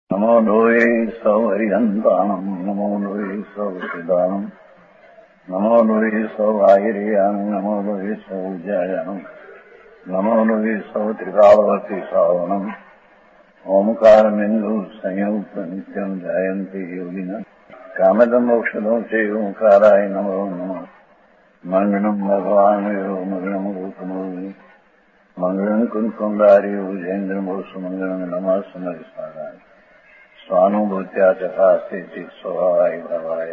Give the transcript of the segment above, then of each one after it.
नमो लोये सौहरिहन्ताणम् नमो लोये सौहृदानम् नमो लोये सौभागिर्यानम् नमो लोये सौविद्यायानम् नमो लोये सौत्रिकावती सावनम् ओंकारमिन्दु संयुक्त नित्यम् जायन्ति योगिनः कामदम् मोक्षदम् च ओंकाराय नमो नमः मङ्गलम् भगवान् मङ्गलम् रूपमोहि मङ्गलम् कुन्कुण्डारि उजेन्द्रमोसुमङ्गलम् नमः समरिसाराय स्वानुभूत्या चकास्ते चित् स्वभावाय भवाय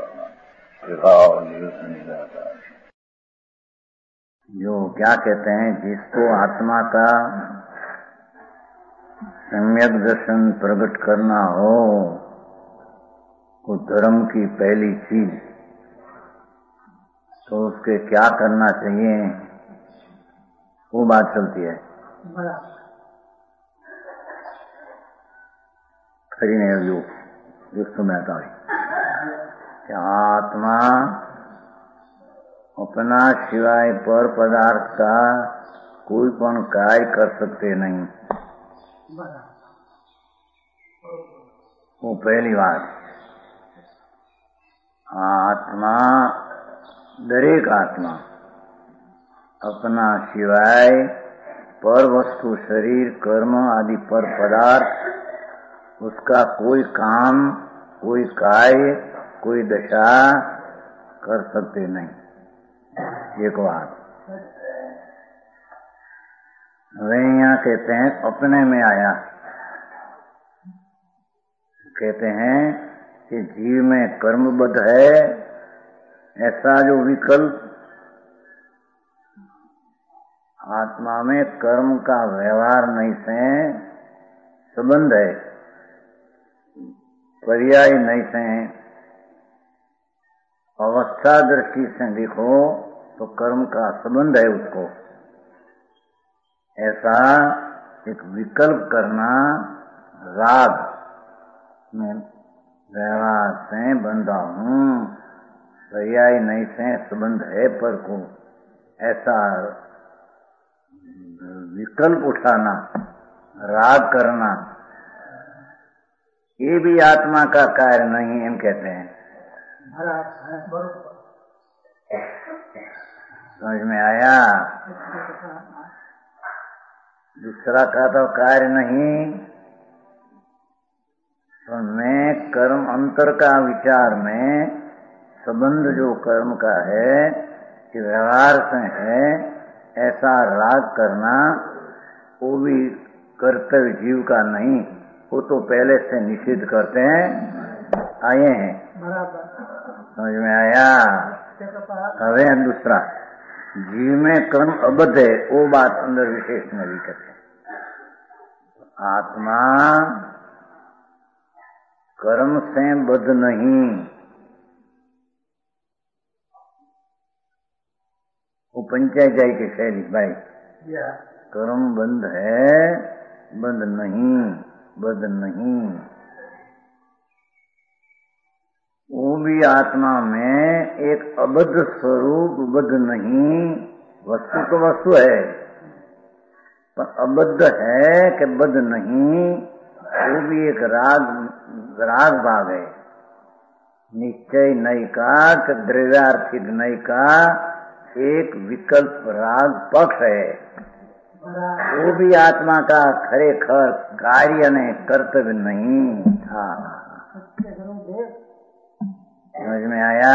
जो क्या कहते हैं, जिसको आत्मा का सम्यक दर्शन प्रकट करना हो वो धर्म की पहली चीज, तो उसके क्या करना चाहिए वो बात चलती है। खरी नहीं जो सुनाता है आत्मा अपना सिवाय पर पदार्थ का कोई पण कार्य कर सकते नहीं, वो पहली बात। आत्मा, दरेक आत्मा अपना सिवाय पर वस्तु, शरीर, कर्म आदि पर पदार्थ उसका कोई काम, कोई कार्य, कोई दशा कर सकते नहीं। एक बात वे यहाँ कहते हैं अपने में आया, कहते हैं कि जीव में कर्मबद्ध है ऐसा जो विकल्प, आत्मा में कर्म का व्यवहार नहीं से संबंध है, पर्याय नहीं से अवस्था दृष्टि से देखो तो कर्म का संबंध है उसको, ऐसा एक विकल्प करना राग में व्यवहार से बंधा हूँ, पर्याय नहीं से संबंध है पर को, ऐसा विकल्प उठाना, राग करना, ये भी आत्मा का कार्य नहीं, हम कहते हैं। समझ में आया? दूसरा का तो कार्य नहीं, तो मैं कर्म अंतर का विचार में संबंध जो कर्म का है कि व्यवहार से है, ऐसा राग करना वो भी कर्तव्य जीव का नहीं, वो तो पहले से निषिद्ध करते हैं आए हैं। समझ में आया? हवे दूसरा जीव में कर्म अबद्ध है, वो बात अंदर विशेष में भी कहते हैं। आत्मा कर्म से बद्ध नहीं, वो पंचायत जाई के शैली भाई, कर्म बंद है, बंद नहीं, बद्ध नहीं। वो भी आत्मा में एक अबद्ध स्वरूप, बद्ध नहीं, वस्तु तो वस्तु है पर अबद्ध है कि बद्ध नहीं, वो भी एक राग भाग है। निश्चय नई का कि द्रव्यार्थिक नई का एक विकल्प राग पक्ष है, वो भी आत्मा का खरेखर कार्य ने कर्तव्य नहीं था। समझ में आया?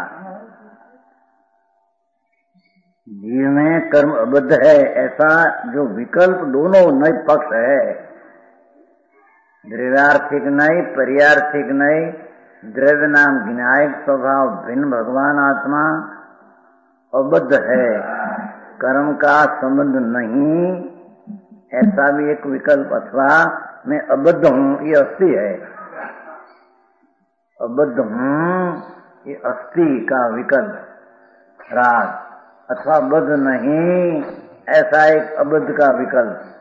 जीव में कर्म अबद्ध है ऐसा जो विकल्प दोनों नई पक्ष है, द्रव्यार्थिक नहीं, पर्यार्थिक नहीं, द्रव्य नाम विनायक स्वभाव भिन्न भगवान आत्मा अबद्ध है, कर्म का संबंध नहीं, ऐसा भी एक विकल्प, अथवा मैं अबद्ध हूँ ये अस्थि है, अबद्ध हूँ ये अस्थि का विकल्प राग, अथवा बद्ध नहीं ऐसा एक अबद्ध का विकल्प।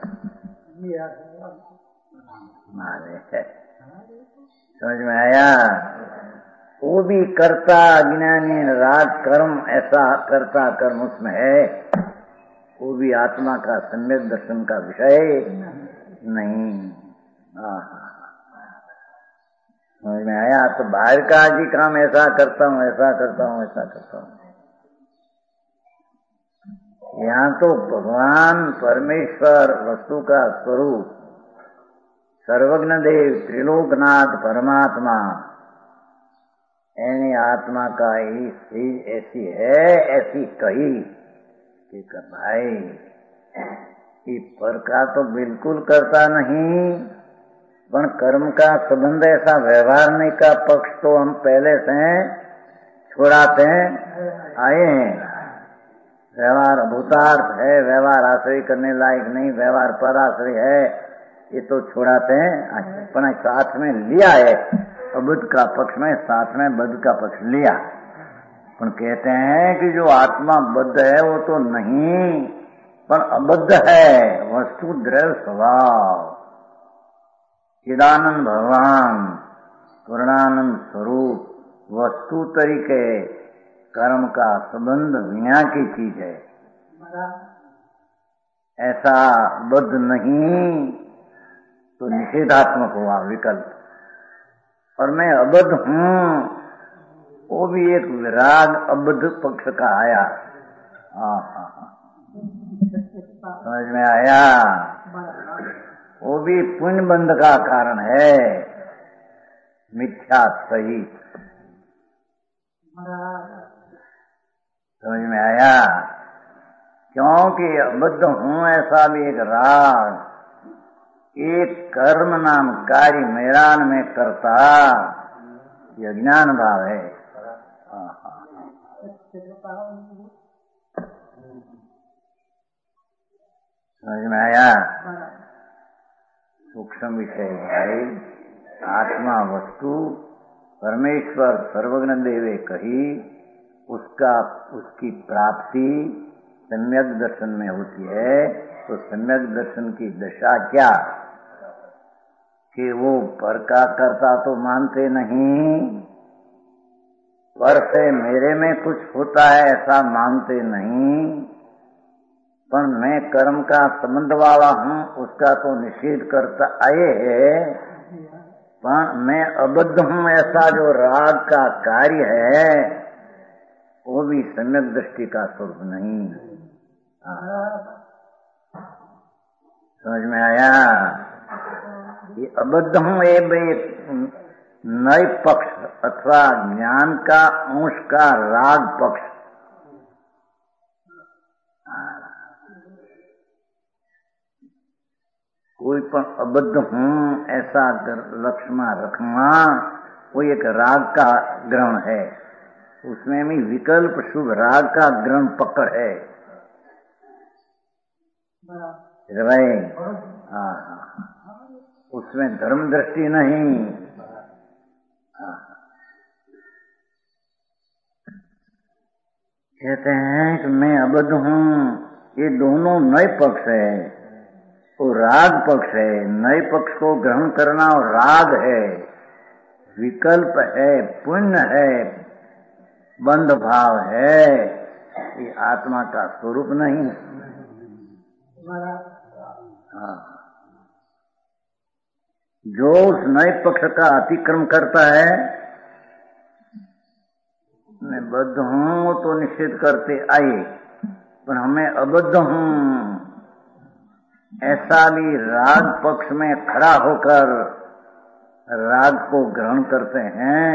समझ में आया? वो भी कर्ता अज्ञानी राग कर्म, ऐसा कर्ता कर्म उसमें है, वो भी आत्मा का सम्यक दर्शन का विषय नहीं। समझ में आया? तो बाहर का आज ही काम ऐसा करता हूँ, ऐसा करता हूँ, ऐसा करता हूँ। यहाँ तो भगवान परमेश्वर वस्तु का स्वरूप सर्वज्ञ देव त्रिलोकनाथ परमात्मा यानी आत्मा का ही चीज ऐसी है, ऐसी कही कि भाई ये पर का तो बिल्कुल करता नहीं, पर कर्म का संबंध ऐसा व्यवहारने का पक्ष तो हम पहले से छोड़ाते आए हैं। व्यवहार भूतार्थ है, व्यवहार आश्रय करने लायक नहीं, व्यवहार पर आश्रय है, ये तो छोड़ाते हैं। अपना साथ में लिया है अबुद्ध का पक्ष में, साथ में बुद्ध का पक्ष लिया। पर कहते हैं कि जो आत्मा बुद्ध है वो तो नहीं, पर अबद्ध है, वस्तु द्रव्य स्वभाव, चिदानंद भगवान पूर्णानंद स्वरूप वस्तु तरीके कर्म का संबंध विना की चीज है, ऐसा बुद्ध नहीं तो निषेधात्मक हुआ विकल्प। और मैं अबद्ध हूँ वो भी एक विराग अबद्ध पक्ष का आया। समझ में आया? वो भी पुण्य बंध का कारण है, मिथ्या सही। समझ में आया? क्योंकि अबद्ध हूँ ऐसा भी एक राग, एक कर्म नाम कार्य मैदान में करता, यह ज्ञान भाव है। समझ में आया? सूक्ष्म विषय भाई। आत्मा वस्तु परमेश्वर सर्वज्ञ देवे कही, उसकी प्राप्ति सम्यक दर्शन में होती है। तो सम्यक दर्शन की दशा क्या कि वो पर का करता तो मानते नहीं, पर से मेरे में कुछ होता है ऐसा मानते नहीं, पर मैं कर्म का संबंध वाला हूँ उसका तो निषेध करता आए है। पर मैं अबद्ध हूँ ऐसा जो राग का कार्य है वो भी सम्यक दृष्टि का स्वरूप नहीं। समझ में आया? ये अबद्ध हूँ ये नए पक्ष अथवा ज्ञान का अंश का राग पक्ष। कोई पण अबद्ध हूँ ऐसा लक्ष्य में रखना वो एक राग का ग्रहण है, उसमें भी विकल्प शुभ राग का ग्रहण पकड़ है भाई। हाँ, उसमें धर्म दृष्टि नहीं। कहते हैं कि मैं अबद्ध हूँ, ये दोनों नए पक्ष है, वो राग पक्ष है। नए पक्ष को ग्रहण करना और राग है, विकल्प है, पुण्य है, बंध भाव है, ये आत्मा का स्वरूप नहीं। हाँ, जो उस नए पक्ष का अतिक्रम करता है, मैं बद्ध हूँ तो निषेध करते आए, पर हमें अबद्ध हूँ ऐसा भी राग पक्ष में खड़ा होकर राग को ग्रहण करते हैं,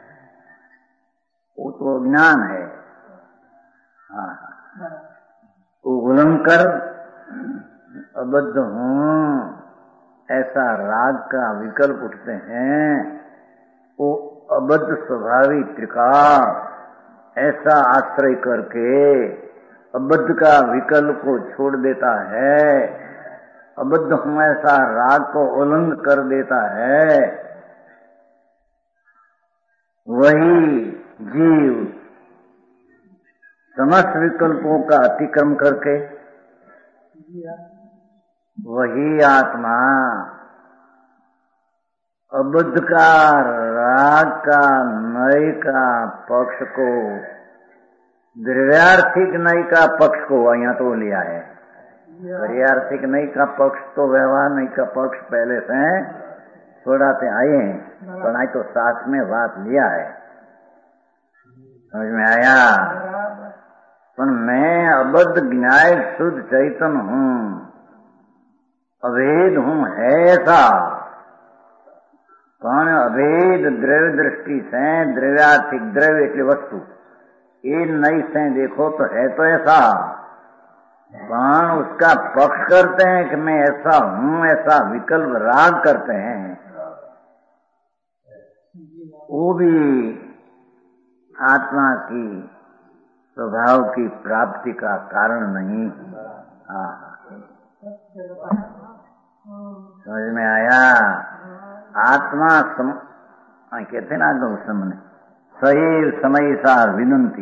वो तो ज्ञान है। हाँ, उल्लंघन कर अबद्ध हूँ ऐसा राग का विकल्प उठते हैं, वो अबद्ध स्वभावी त्रिकाल ऐसा आश्रय करके अबद्ध का विकल्प को छोड़ देता है, अबद्ध हूँ ऐसा राग को उल्लंघन कर देता है। वही जीव समस्त विकल्पों का अतिक्रम करके वही आत्मा अबद्ध का राग का नय का पक्ष को द्रव्यार्थिक नय का पक्ष को यहाँ तो लिया है। द्रव्यार्थिक नय का पक्ष तो व्यवहार नय का पक्ष पहले से छोड़ाते आए हैं, पर आज तो साथ में बात लिया है, समझ में आया। पर मैं अबद्ध ज्ञाय शुद्ध चैतन्य हूँ, अभेद हूँ, है ऐसा। पण अभेद द्रव्य दृष्टि से द्रव्यार्थिक द्रव्य એટલે वस्तु ये नहीं से देखो तो है तो ऐसा, पण उसका पक्ष करते हैं कि मैं ऐसा हूँ, ऐसा विकल्प राग करते हैं, वो भी आत्मा की स्वभाव की प्राप्ति का कारण नहीं। समझ में आया। आत्मा कहते ना आगम समझ सही समय सार विनंती,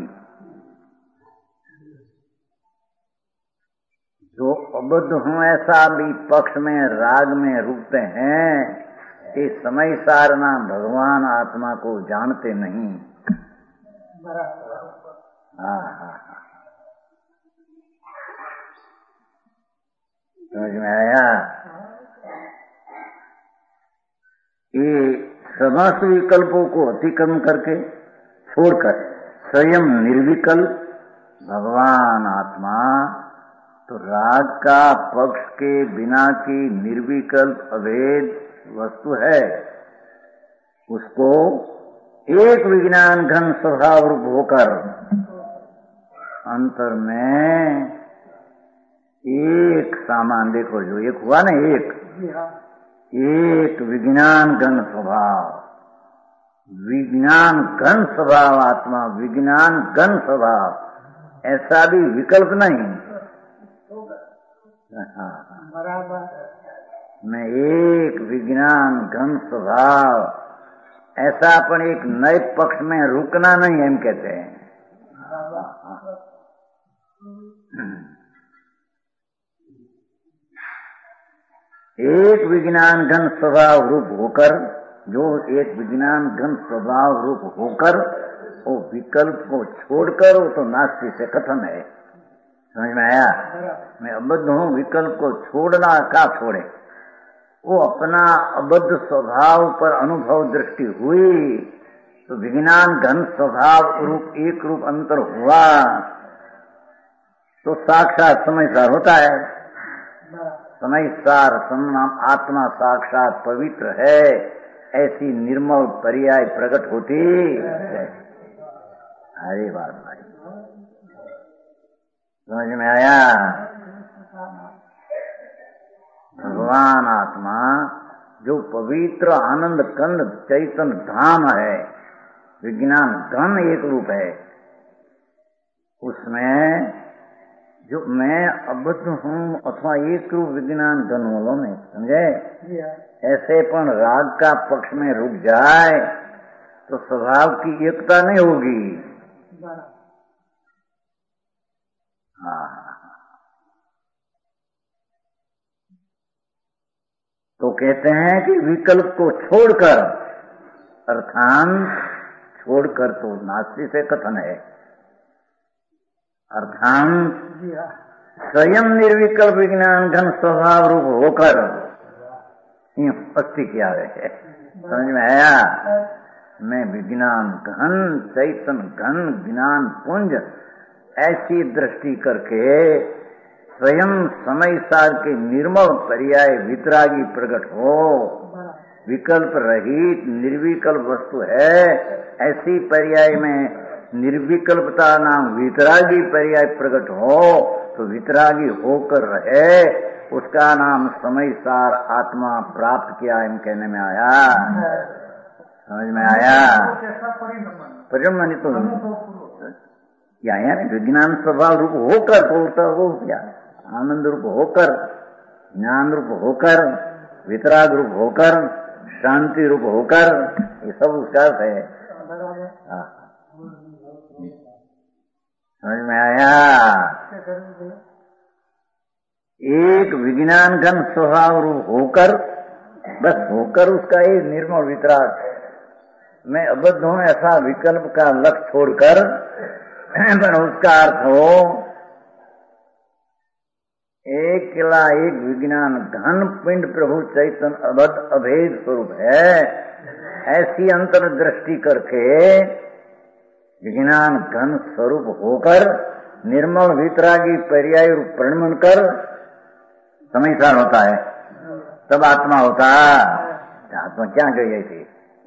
जो अबद्ध हूँ ऐसा भी पक्ष में राग में रुकते हैं, ये समय सारना भगवान आत्मा को जानते नहीं। समझ में आया। ये समस्त विकल्पों को अतिक्रम करके छोड़कर स्वयं निर्विकल्प भगवान आत्मा तो राग का पक्ष के बिना की निर्विकल्प अभेद वस्तु है, उसको एक विज्ञान घन स्वभाव रूप होकर अंतर में एक सामान, देखो जो एक हुआ ना, एक विज्ञान घन स्वभाव, विज्ञान घन स्वभाव आत्मा, विज्ञान घन स्वभाव, ऐसा भी विकल्प नहीं। मैं एक विज्ञान घन स्वभाव, ऐसा अपन एक नए पक्ष में रुकना नहीं, हम कहते हैं। एक विज्ञान घन स्वभाव रूप होकर, जो एक विज्ञान घन स्वभाव रूप होकर वो विकल्प को छोड़कर, वो तो नास्ति से कथन है। समझ में आया। मैं अबद्ध हूँ, विकल्प को छोड़ना का छोड़े, वो अपना अबद्ध स्वभाव पर अनुभव दृष्टि हुई तो विज्ञान घन स्वभाव रूप एक रूप अंतर हुआ तो साक्षात समझदार होता है। समझदार समनाम आत्मा साक्षात पवित्र है, ऐसी निर्मल पर्याय प्रकट होती है। अरे बात भाई, समझ में आया। भगवान आत्मा जो पवित्र आनंद कंद चैतन्य धाम है, विज्ञान घन एक रूप है, उसमें जो मैं अबद्ध हूँ अथवा एक रूप विज्ञान घन बोलो नहीं, समझे। ऐसे पण राग का पक्ष में रुक जाए तो स्वभाव की एकता नहीं होगी। तो कहते हैं कि विकल्प को छोड़कर, अर्थान छोड़कर तो नास्ति से कथन है, अर्थान स्वयं निर्विकल्प विज्ञान घन स्वभाव रूप होकर पक्ति किया है। समझ में आया। मैं विज्ञान घन चैतन्य घन ज्ञान पुंज ऐसी दृष्टि करके स्वयं समय सार के निर्मल पर्याय वितरागी प्रकट हो, विकल्प रहित निर्विकल्प वस्तु है, ऐसी पर्याय में निर्विकल्पता नाम वितरागी पर्याय प्रकट हो तो वितरागी होकर रहे, उसका नाम समय सार आत्मा प्राप्त किया, इन कहने में आया। समझ में आया। परिणमन तो क्या यार विज्ञान स्वभाव रूप होकर बोलता हो, क्या आनंद रूप होकर, ज्ञान रूप होकर, वितराग रूप होकर, शांति रूप होकर, ये सब उसका है। समझ में आया। एक विज्ञान घन स्वभाव रूप होकर, बस होकर उसका ये निर्मल वितराग, मैं अबद्ध हूँ ऐसा विकल्प का लक्ष्य छोड़कर, पर उसका अर्थ हो एकला एक विज्ञान घन पिंड प्रभु चैतन्य अबद्ध अभेद स्वरूप है। ऐसी अंतर्दृष्टि करके विज्ञान घन स्वरूप होकर निर्मल वितरागी पर्याय रूप प्रणमन कर समयसार होता है, तब आत्मा होता। आत्मा क्या गई थी,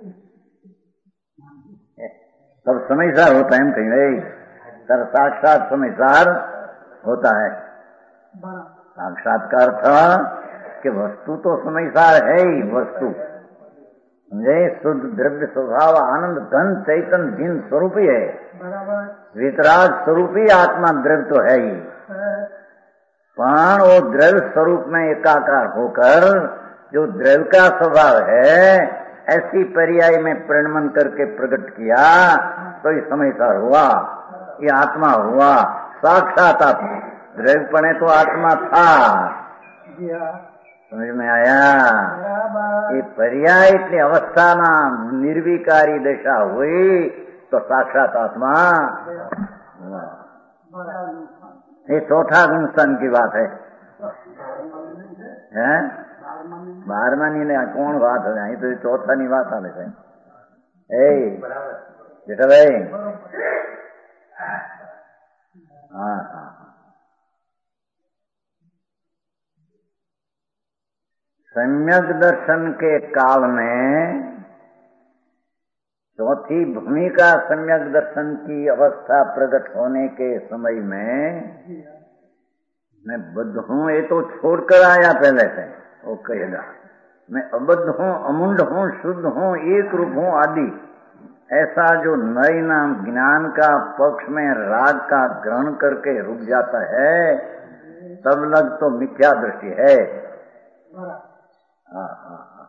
तब समयसार होता है। हम कहीं नहीं, तर साक्षात समयसार होता है। साक्षात्कार था कि वस्तु तो समयसार है ही, वस्तु समझे, शुद्ध द्रव्य स्वभाव आनंद घन चैतन्य जिन स्वरूप ही है, वितराग स्वरूप ही आत्मा द्रव्य तो है ही। पण वो द्रव्य स्वरूप में एकाकार होकर जो द्रव्य का स्वभाव है ऐसी पर्याय में प्रणमन करके प्रकट किया, तो ये समयसार हुआ, ये आत्मा हुआ, साक्षात आत्मा। द्रव्यपणे तो आत्मा था, समझ में आया। ये पर्याय की अवस्था में निर्विकारी दशा हुई तो साक्षात आत्मा। ये चौथा गुण स्तन की बात है, हैं? 12 ने कौन बात है, तो चौथा नहीं बात आने से बेटा भाई। हाँ हाँ, सम्यक दर्शन के काल में चौथी भूमिका सम्यक दर्शन की अवस्था प्रकट होने के समय में मैं बद्ध हूँ, ये तो छोड़कर आया पहले से। वो कहेगा मैं अबद्ध हूँ, अमुंड हूँ, शुद्ध हूँ, एक रूप हूँ आदि, ऐसा जो नई नाम ज्ञान का पक्ष में राग का ग्रहण करके रुक जाता है, तब लग तो मिथ्या दृष्टि है। हाँ हाँ हाँ,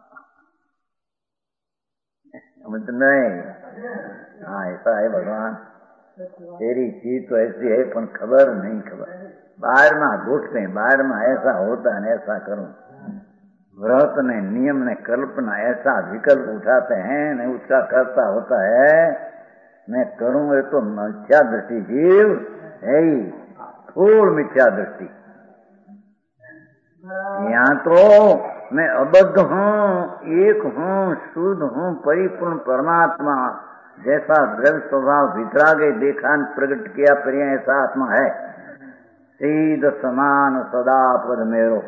समझ नहीं? हाँ, ऐसा है भगवान, तेरी चीज तो ऐसी है पर खबर नहीं, खबर बाहर में घुटते हैं, बाहर में ऐसा होता है, ऐसा करूं, व्रत ने नियम ने कल्पना ऐसा विकल्प उठाते हैं, नहीं उसका करता होता है, मैं करूं ये तो मिथ्या दृष्टि जीव है ही, थोड़ मिथ्या दृष्टि। यहाँ तो मैं अबद्ध हूँ, एक हूँ, शुद्ध हूँ, परिपूर्ण परमात्मा जैसा द्रव्य स्वभाव वितरागे देखा प्रकट किया पर्याय ऐसा आत्मा है, सीध समान सदा पद मेरो,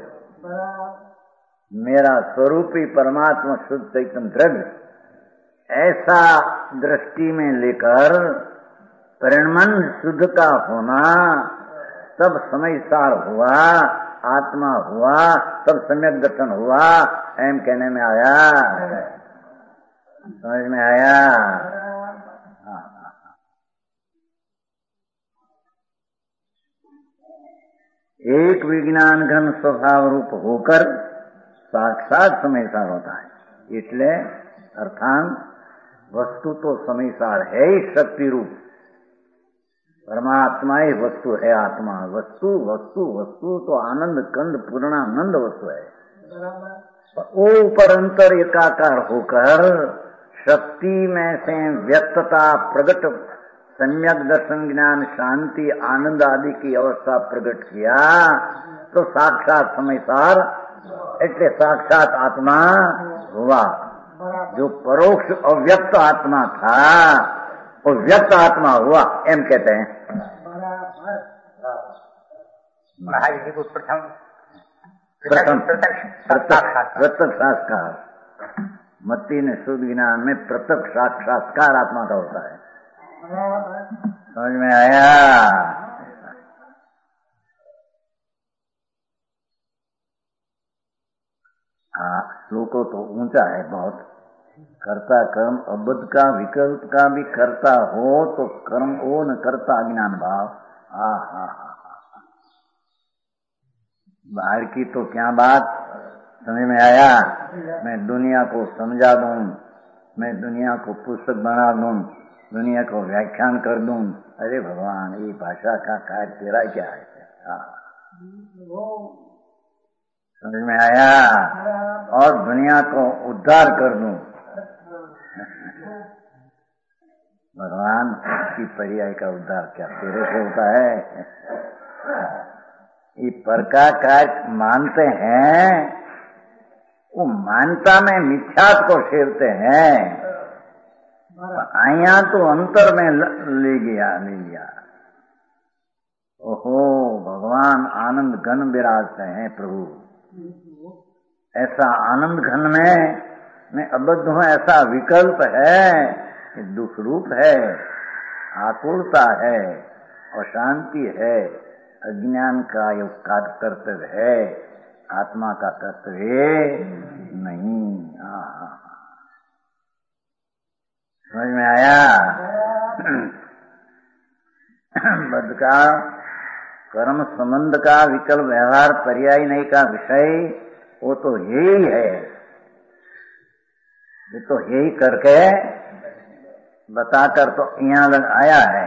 मेरा स्वरूप ही परमात्मा शुद्ध चैतन्य द्रव्य, ऐसा दृष्टि में लेकर परिणमन शुद्ध का होना, तब समयसार हुआ, आत्मा हुआ, तब सम्यक दर्शन हुआ। एम कहने में आया, समझ में आया। एक विज्ञान घन स्वभाव रूप होकर साक्षात समयसार होता है, इसलिए अर्थात वस्तु तो समयसार है ही, शक्ति रूप परमात्मा ही वस्तु है। आत्मा वस्तु, वस्तु वस्तु तो आनंद कंद पूर्णानंद वस्तु है। वो परंतर एकाकार होकर शक्ति में से व्यक्तता प्रकट सम्यक दर्शन ज्ञान शांति आनंद आदि की अवस्था प्रकट किया, तो साक्षात समयसार, એટલે साक्षात आत्मा हुआ। जो परोक्ष अव्यक्त आत्मा था वो व्यक्त आत्मा हुआ, एम कहते हैं। प्रत्यक्ष साक्षात्कार मत्ती ने शुद्ध ज्ञान में प्रत्यक्ष साक्षात्कार आत्मा का होता है। समझ में आया? हाँ, श्लोको तो ऊंचा है बहुत। कर्ता कर्म अबद्ध का विकल्प का भी करता हो तो कर्म ओ न करता अज्ञान भाव। हाँ हाँ हाँ, बाहर की तो क्या बात, समझ में आया? मैं दुनिया को समझा दूं, मैं दुनिया को पुस्तक बना दूं, दुनिया को व्याख्यान कर दूं, अरे भगवान ये भाषा का कार्य तेरा क्या है? हाँ, समझ में आया? और दुनिया को उद्धार कर दूं, भगवान की पर्याय का उद्धार क्या तेरे से होता है? ये पर का कार्य मानते हैं, वो मानता में मिथ्यात को सेवते हैं। आया तो अंतर में ले लिया। ओहो, भगवान आनंद घन विराजते हैं प्रभु। ऐसा आनंद घन में मैं अबद्ध हूं, ऐसा विकल्प है, दुख रूप है, आकुलता है, अशांति है, अज्ञान का योग कर्तव्य है, आत्मा का कर्तव्य नहीं। समझ में आया? बद्ध का कर्म संबंध का विकल्प व्यवहार पर्याय नहीं का विषय वो तो यही है। ये तो यही करके बताकर तो यहाँ लग आया है।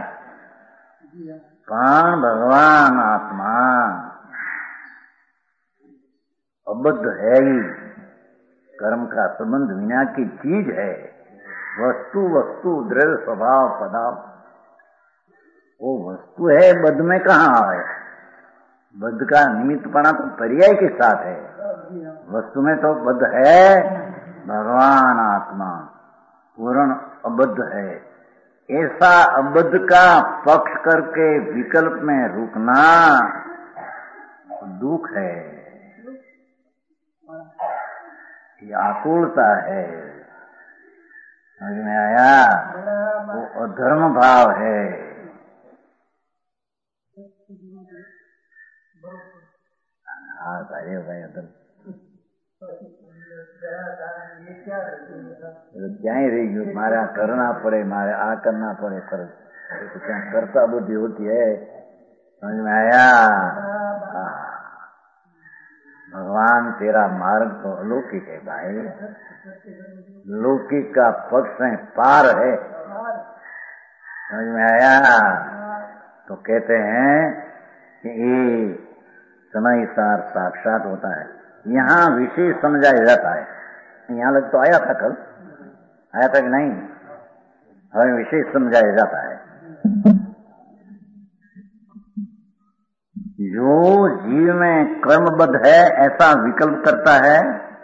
कौन? भगवान आत्मा अबद्ध है ही, कर्म का संबंध विना की चीज है। वस्तु द्रव्य स्वभाव पदार्थ वो वस्तु है, बद्ध में कहाँ है? बद्ध का निमित्तपना तो पर्याय के साथ है, वस्तु में तो बद्ध है। भगवान आत्मा पूर्ण अबद्ध है। ऐसा अबद्ध का पक्ष करके विकल्प में रुकना दुख है, ये आकुलता है। समझ में आया? वो अधर्म भाव है। हाँ भाई अधर्म क्या ही रही गई, मारे करना पड़े, मारे आ करना पड़े, पर तो क्या कर्ता बुद्धि होती है। समझ में आया? भगवान तेरा मार्ग तो अलौकिक है भाई, लौकिक का पक्ष है, पार है। समझ में आया? तो कहते हैं कि ये समय सार साक्षात होता है, यहाँ विशेष समझाया जाता है। यहाँ लग तो आया था, कल आया था कि नहीं? हमें विशेष समझाया जाता है। जो जीव में कर्मबद्ध है ऐसा विकल्प करता है,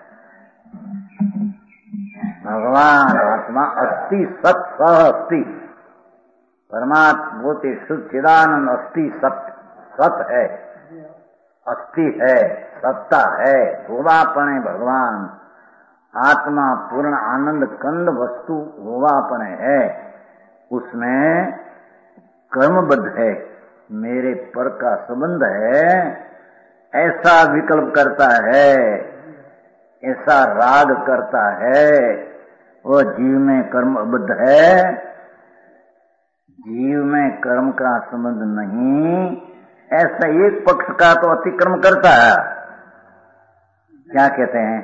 भगवान आत्मा अस्ति सत सह अस्ति, परमात्मा भूति शुद्ध चिदानंद अस्ति सत है, अस्ति है, सत्ता है, होवापणे भगवान आत्मा पूर्ण आनंद कंद वस्तु होवापणे है, उसमें कर्मबद्ध है, मेरे पर का संबंध है, ऐसा विकल्प करता है, ऐसा राग करता है, वो जीव में कर्मबद्ध है। जीव में कर्म का संबंध नहीं, ऐसा एक पक्ष का तो अतिक्रम करता है। क्या कहते हैं?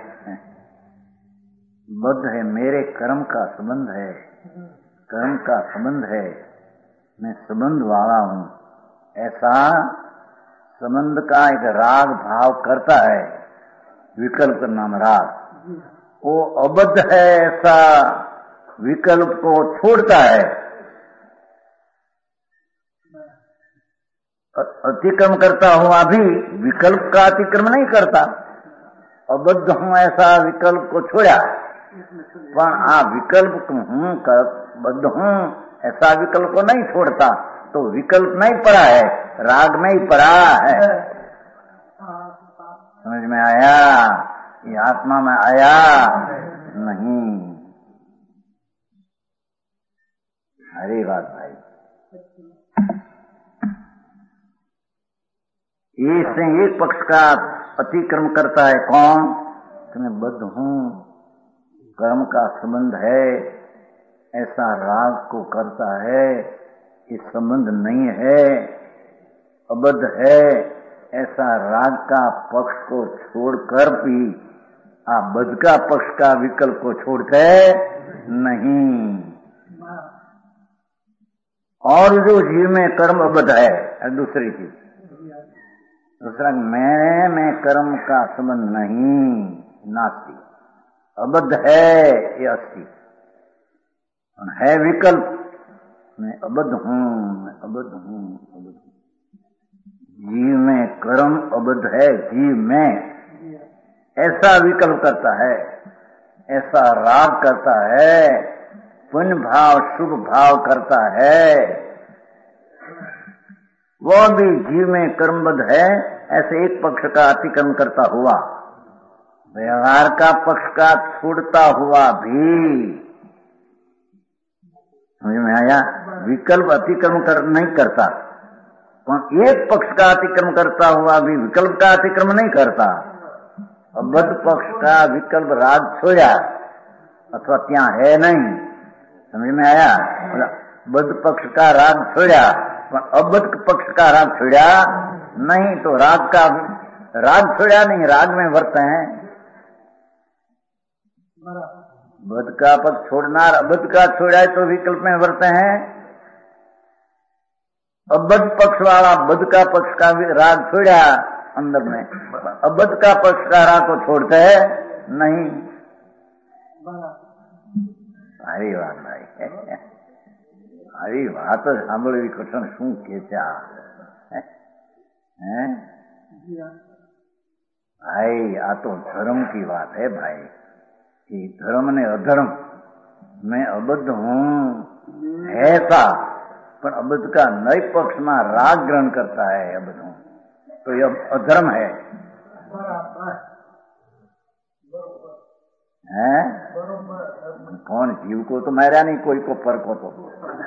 बद्ध है, मेरे कर्म का संबंध है, कर्म का संबंध है, मैं संबंध वाला हूं, ऐसा संबंध का एक राग भाव करता है, विकल्प नाम राग। वो अबद्ध है, ऐसा विकल्प को छोड़ता है, अतिक्रम करता हुआ भी विकल्प का अतिक्रम नहीं करता। अबद्ध हूं ऐसा विकल्प को छोड़ा, पर विकल्प हूं बद्ध हूं ऐसा विकल्प को नहीं छोड़ता, तो विकल्प नहीं पड़ा है, राग नहीं पड़ा है। समझ में आया? ये आत्मा में आया नहीं? हरी बात भाई। इससे एक पक्ष का अतिक्रम करता है, कौन? कि मैं बद्ध हूं, कर्म का संबंध है, ऐसा राग को करता है, इस संबंध नहीं है, अबद्ध है, ऐसा राग का पक्ष को छोड़कर भी आप बद्ध का पक्ष का विकल्प को छोड़ते नहीं। और जो जीव में कर्म अबद्ध है, दूसरी चीज, दूसरा मैं कर्म का संबंध नहीं, नास्ति, अबद्ध है, ये अस्ति है विकल्प, मैं अबद्ध हूं, मैं अबद्ध हूं, जीव में कर्म अबद्ध है, जीव में ऐसा विकल्प करता है, ऐसा राग करता है, पुण्य भाव शुभ भाव करता है, वो भी जीव में कर्मबद्ध है। ऐसे एक पक्ष का अतिक्रमण करता हुआ, व्यवहार का पक्ष का छोड़ता हुआ भी, समझ में आया? विकल्प अतिक्रमण नहीं करता, पर एक पक्ष का अतिक्रमण करता हुआ भी विकल्प का अतिक्रमण नहीं करता। अबद्ध पक्ष का विकल्प राग छोड़ा अथवा त्या है नहीं, समझ में आया? बद्ध पक्ष का राग छोड़ा, पर अबद्ध पक्ष का राग छोड़ा नहीं, तो राग छोड़ा नहीं, राग में वर्त है। बद्ध का पक्ष छोड़ना, अबद्ध का छोड़ा है तो विकल्प में वर्त है। अबद्ध पक्ष वाला बद्ध का पक्ष का राग छोड़ा अंदर में, अबद्ध का पक्ष का राग को छोड़ते है नहीं। सारी बात भाई, सारी बात સાંભળવી કઠણ શું કે છે भाई? आ तो धर्म की बात है भाई, कि धर्म ने अधर्म, मैं अबद्ध हूँ ऐसा, पर अबद्ध का नए पक्ष में राग ग्रहण करता है, अबद्ध हूँ तो यह अधर्म है। हैं? कौन जीव को तो मारा नहीं, कोई को पर को तो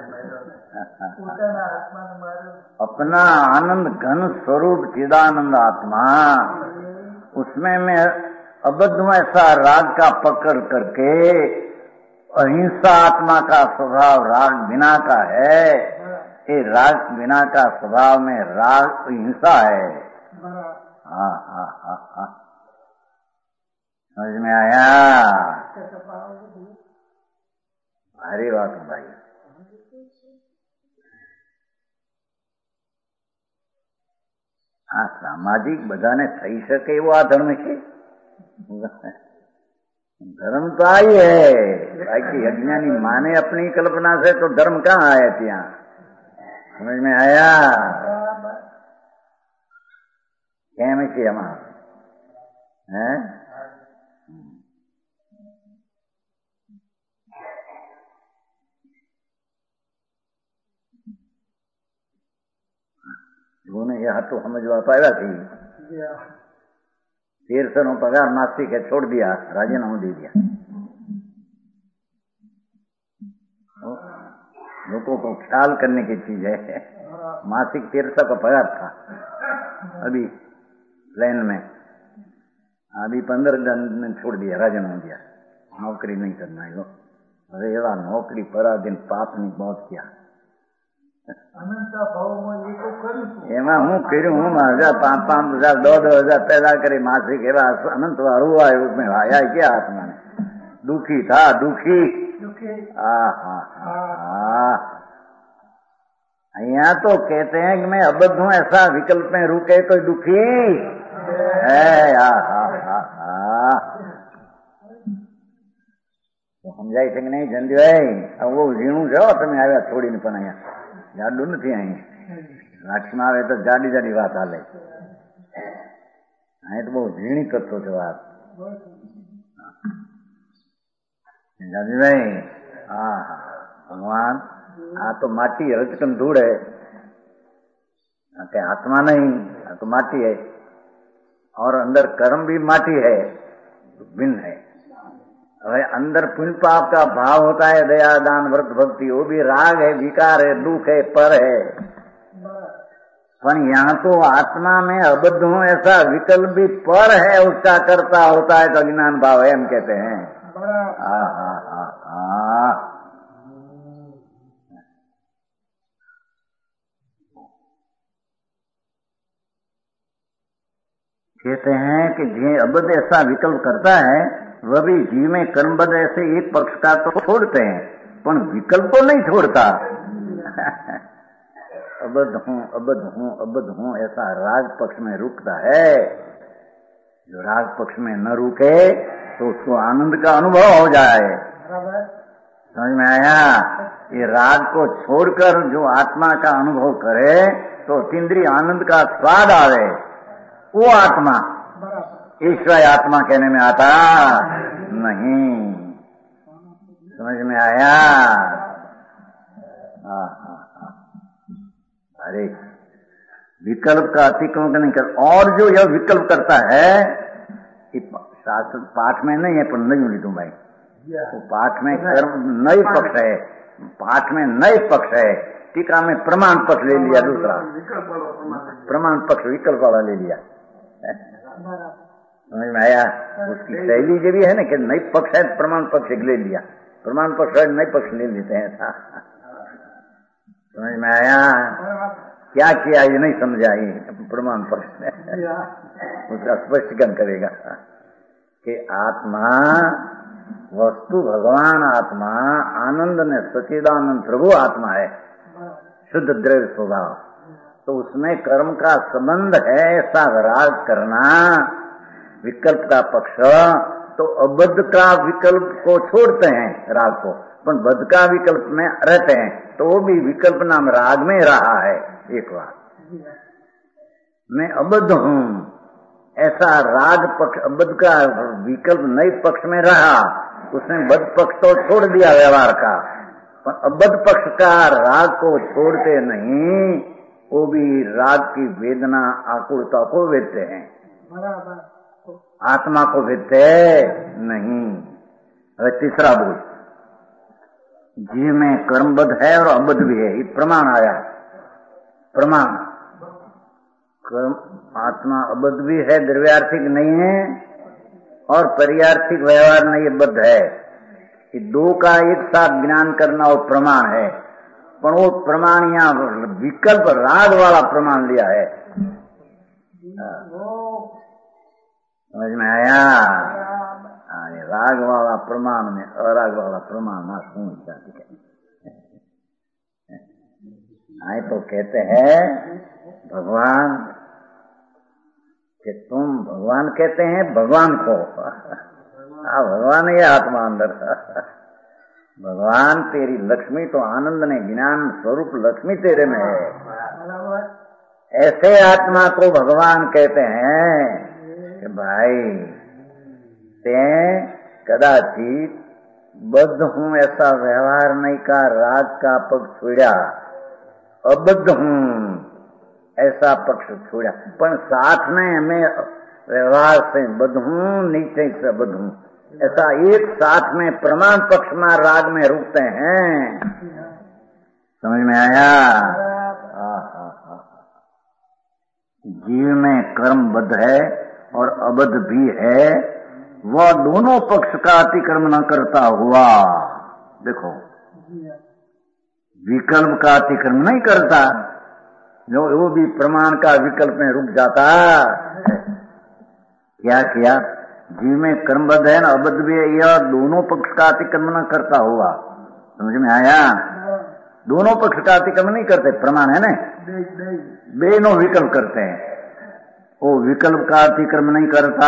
अपना आनंद घन स्वरूप चिदानंद आत्मा, उसमें मैं अबद्ध हूं ऐसा राग का पकड़ करके, अहिंसा आत्मा का स्वभाव राग बिना का है, ये राग बिना का स्वभाव में राग हिंसा है। हाँ हाँ हाँ हाँ, समझ में आया? भारी बात भाई। हाँ, सामाजिक बधाने थई सके एवो आ धर्म छे। धर्म तो आई है, बाकी अज्ञानी माने अपनी कल्पना से तो धर्म कहाँ आया ત્યાં? समझ में आया? કેમ છે એમાં? हैं? ने यह तो समझवा पाया थी। 1300 पगार मासिक है, छोड़ दिया, राजीनामा दे दिया। लोगों को ख्याल करने की चीज है। मासिक 1300 का पगार था अभी प्लान में, अभी 15 दिन में छोड़ दिया, राजीनामा दिया, नौकरी नहीं करना है। अरे एवा नौकरी पराधीन पापनी बहुत किया। એમાં હું કર્યું, હું 1000, 5,000 पैदा करे मासिक, एवं अनंत वारू आयो उसमें आया क्या आत्मा ने? दुखी था, दुखी। यहाँ तो कहते हैं कि मैं अबद्ध हूँ ऐसा विकल्प में रुके कोई दुखी है। समझाई थे कि नहीं जंदी भाई? अब वो झीणું છે તમે આવ્યા છોડીને, પણ અહીંયા જાડું નથી, અહીં રાજમાં આવે તો જાડી જાડી વાત હાલે, અહીં તો બહુ ઝીણી તત્વો છે વાત। જાદીભાઈ, હા ભગવાન, આ તો માટી રજકમ ધૂળ है, आत्मा नहीं, आ तो माटी है, और अंदर कर्म भी माटी है, भिन्न है। હવે अंदर पुण्य पाप का भाव होता है, दया दान व्रत भक्ति, वो भी राग है, विकार है, दुख है, पर है। पर यहाँ तो आत्मा में अबद्ध हूँ ऐसा विकल्प भी पर है, उसका करता होता है तो अज्ञान भाव है, हम कहते हैं। कहते हैं कि जे अबद्ध ऐसा विकल्प करता है, वह भी जीव में कर्मबद्ध ऐसे एक पक्ष का तो छोड़ते हैं, पर विकल्प को नहीं छोड़ता। अबद्ध हूँ, अबद्ध हूँ, अबद्ध हूँ ऐसा राग पक्ष में रुकता है। जो राग पक्ष में न रुके तो उसको आनंद का अनुभव हो जाए। समझ में आया? ये राग को छोड़कर जो आत्मा का अनुभव करे तो तो तीन्द्रिय आनंद का स्वाद आवे, वो आत्मा ईश्वर आत्मा कहने में आता नहीं। समझ में आया? अरे विकल्प का अतिक्रमण नहीं कर, और जो यह विकल्प करता है, शास्त्र पाठ में नहीं है पर नहीं बोली तुम भाई, तो पाठ में कर्म नई पक्ष है, पाठ में नई पक्ष है, टीका में प्रमाण पक्ष ले लिया, दूसरा प्रमाण पक्ष विकल्प वाला ले लिया। समझ में आया? उसकी शैली जो भी है ना कि नई पक्ष है प्रमाण पक्ष ले लिया, प्रमाण पक्ष है नई पक्ष ले लेते हैं। समझ में आया? क्या किया ये नहीं समझा, ये प्रमाण पक्ष में उसका स्पष्टीकरण करेगा कि आत्मा वस्तु भगवान आत्मा आनंद ने सच्चिदानंद प्रभु आत्मा है, शुद्ध द्रव्य स्वभाव, तो उसमें कर्म का संबंध है, ऐसा राग करना विकल्प का पक्ष। तो अबद्ध का विकल्प को छोड़ते हैं राग को, पर बद्ध का विकल्प में रहते हैं, तो वो भी विकल्प नाम राग में रहा है। एक बार मैं अबद्ध हूं, ऐसा राग पक्ष अबद्ध का विकल्प नई पक्ष में रहा, उसने बद्ध पक्ष तो छोड़ दिया व्यवहार का, पर अबद्ध पक्ष का राग को छोड़ते नहीं, वो भी राग की वेदना आकुलता को वेदते हैं, आत्मा को वेदते नहीं। अब तीसरा बोल, जीव में कर्मबद्ध है और अबद्ध भी है, ये प्रमाण आया। प्रमाण कर्म आत्मा अबद्ध भी है, द्रव्यार्थिक नहीं है, और पर्यार्थिक व्यवहार नहीं बद्ध है। ये दो का एक साथ ज्ञान करना वो प्रमाण है, पर वो प्रमाण यहाँ विकल्प राग वाला प्रमाण लिया है। समझ में आया? राग वाला प्रमाण में अराग वाला प्रमाण ना सुन जाती है। आए तो कहते हैं भगवान कि तुम भगवान कहते हैं भगवान को, भगवान है आत्मा अंदर। भगवान तेरी लक्ष्मी तो आनंद ने ज्ञान स्वरूप लक्ष्मी तेरे में है, ऐसे आत्मा को भगवान कहते हैं कि भाई ते कदाचित बद्ध हूं ऐसा व्यवहार नहीं का राग का पक्ष छोड़ा, अबद्ध हूं ऐसा पक्ष छोड़ा, पर साथ में मैं व्यवहार से बद्ध हूं, नीचे से बद्ध हूं, ऐसा एक साथ में प्रमाण पक्ष में राग में रुकते हैं। समझ में आया? जीव में कर्मबद्ध है और अबद्ध भी है, वह दोनों पक्ष का अतिक्रमण न करता हुआ, देखो विकल्प का अतिक्रमण नहीं करता, जो वो भी प्रमाण का विकल्प में रुक जाता। क्या किया? जीव में कर्मबद्ध है ना अबद्ध भी है, यह दोनों पक्ष का अतिक्रमण न करता हुआ। समझ में आया? दोनों पक्ष का अतिक्रमण नहीं करते, प्रमाण है ना, दोनों विकल्प करते हैं, वो विकल्प का अतिक्रमण नहीं करता।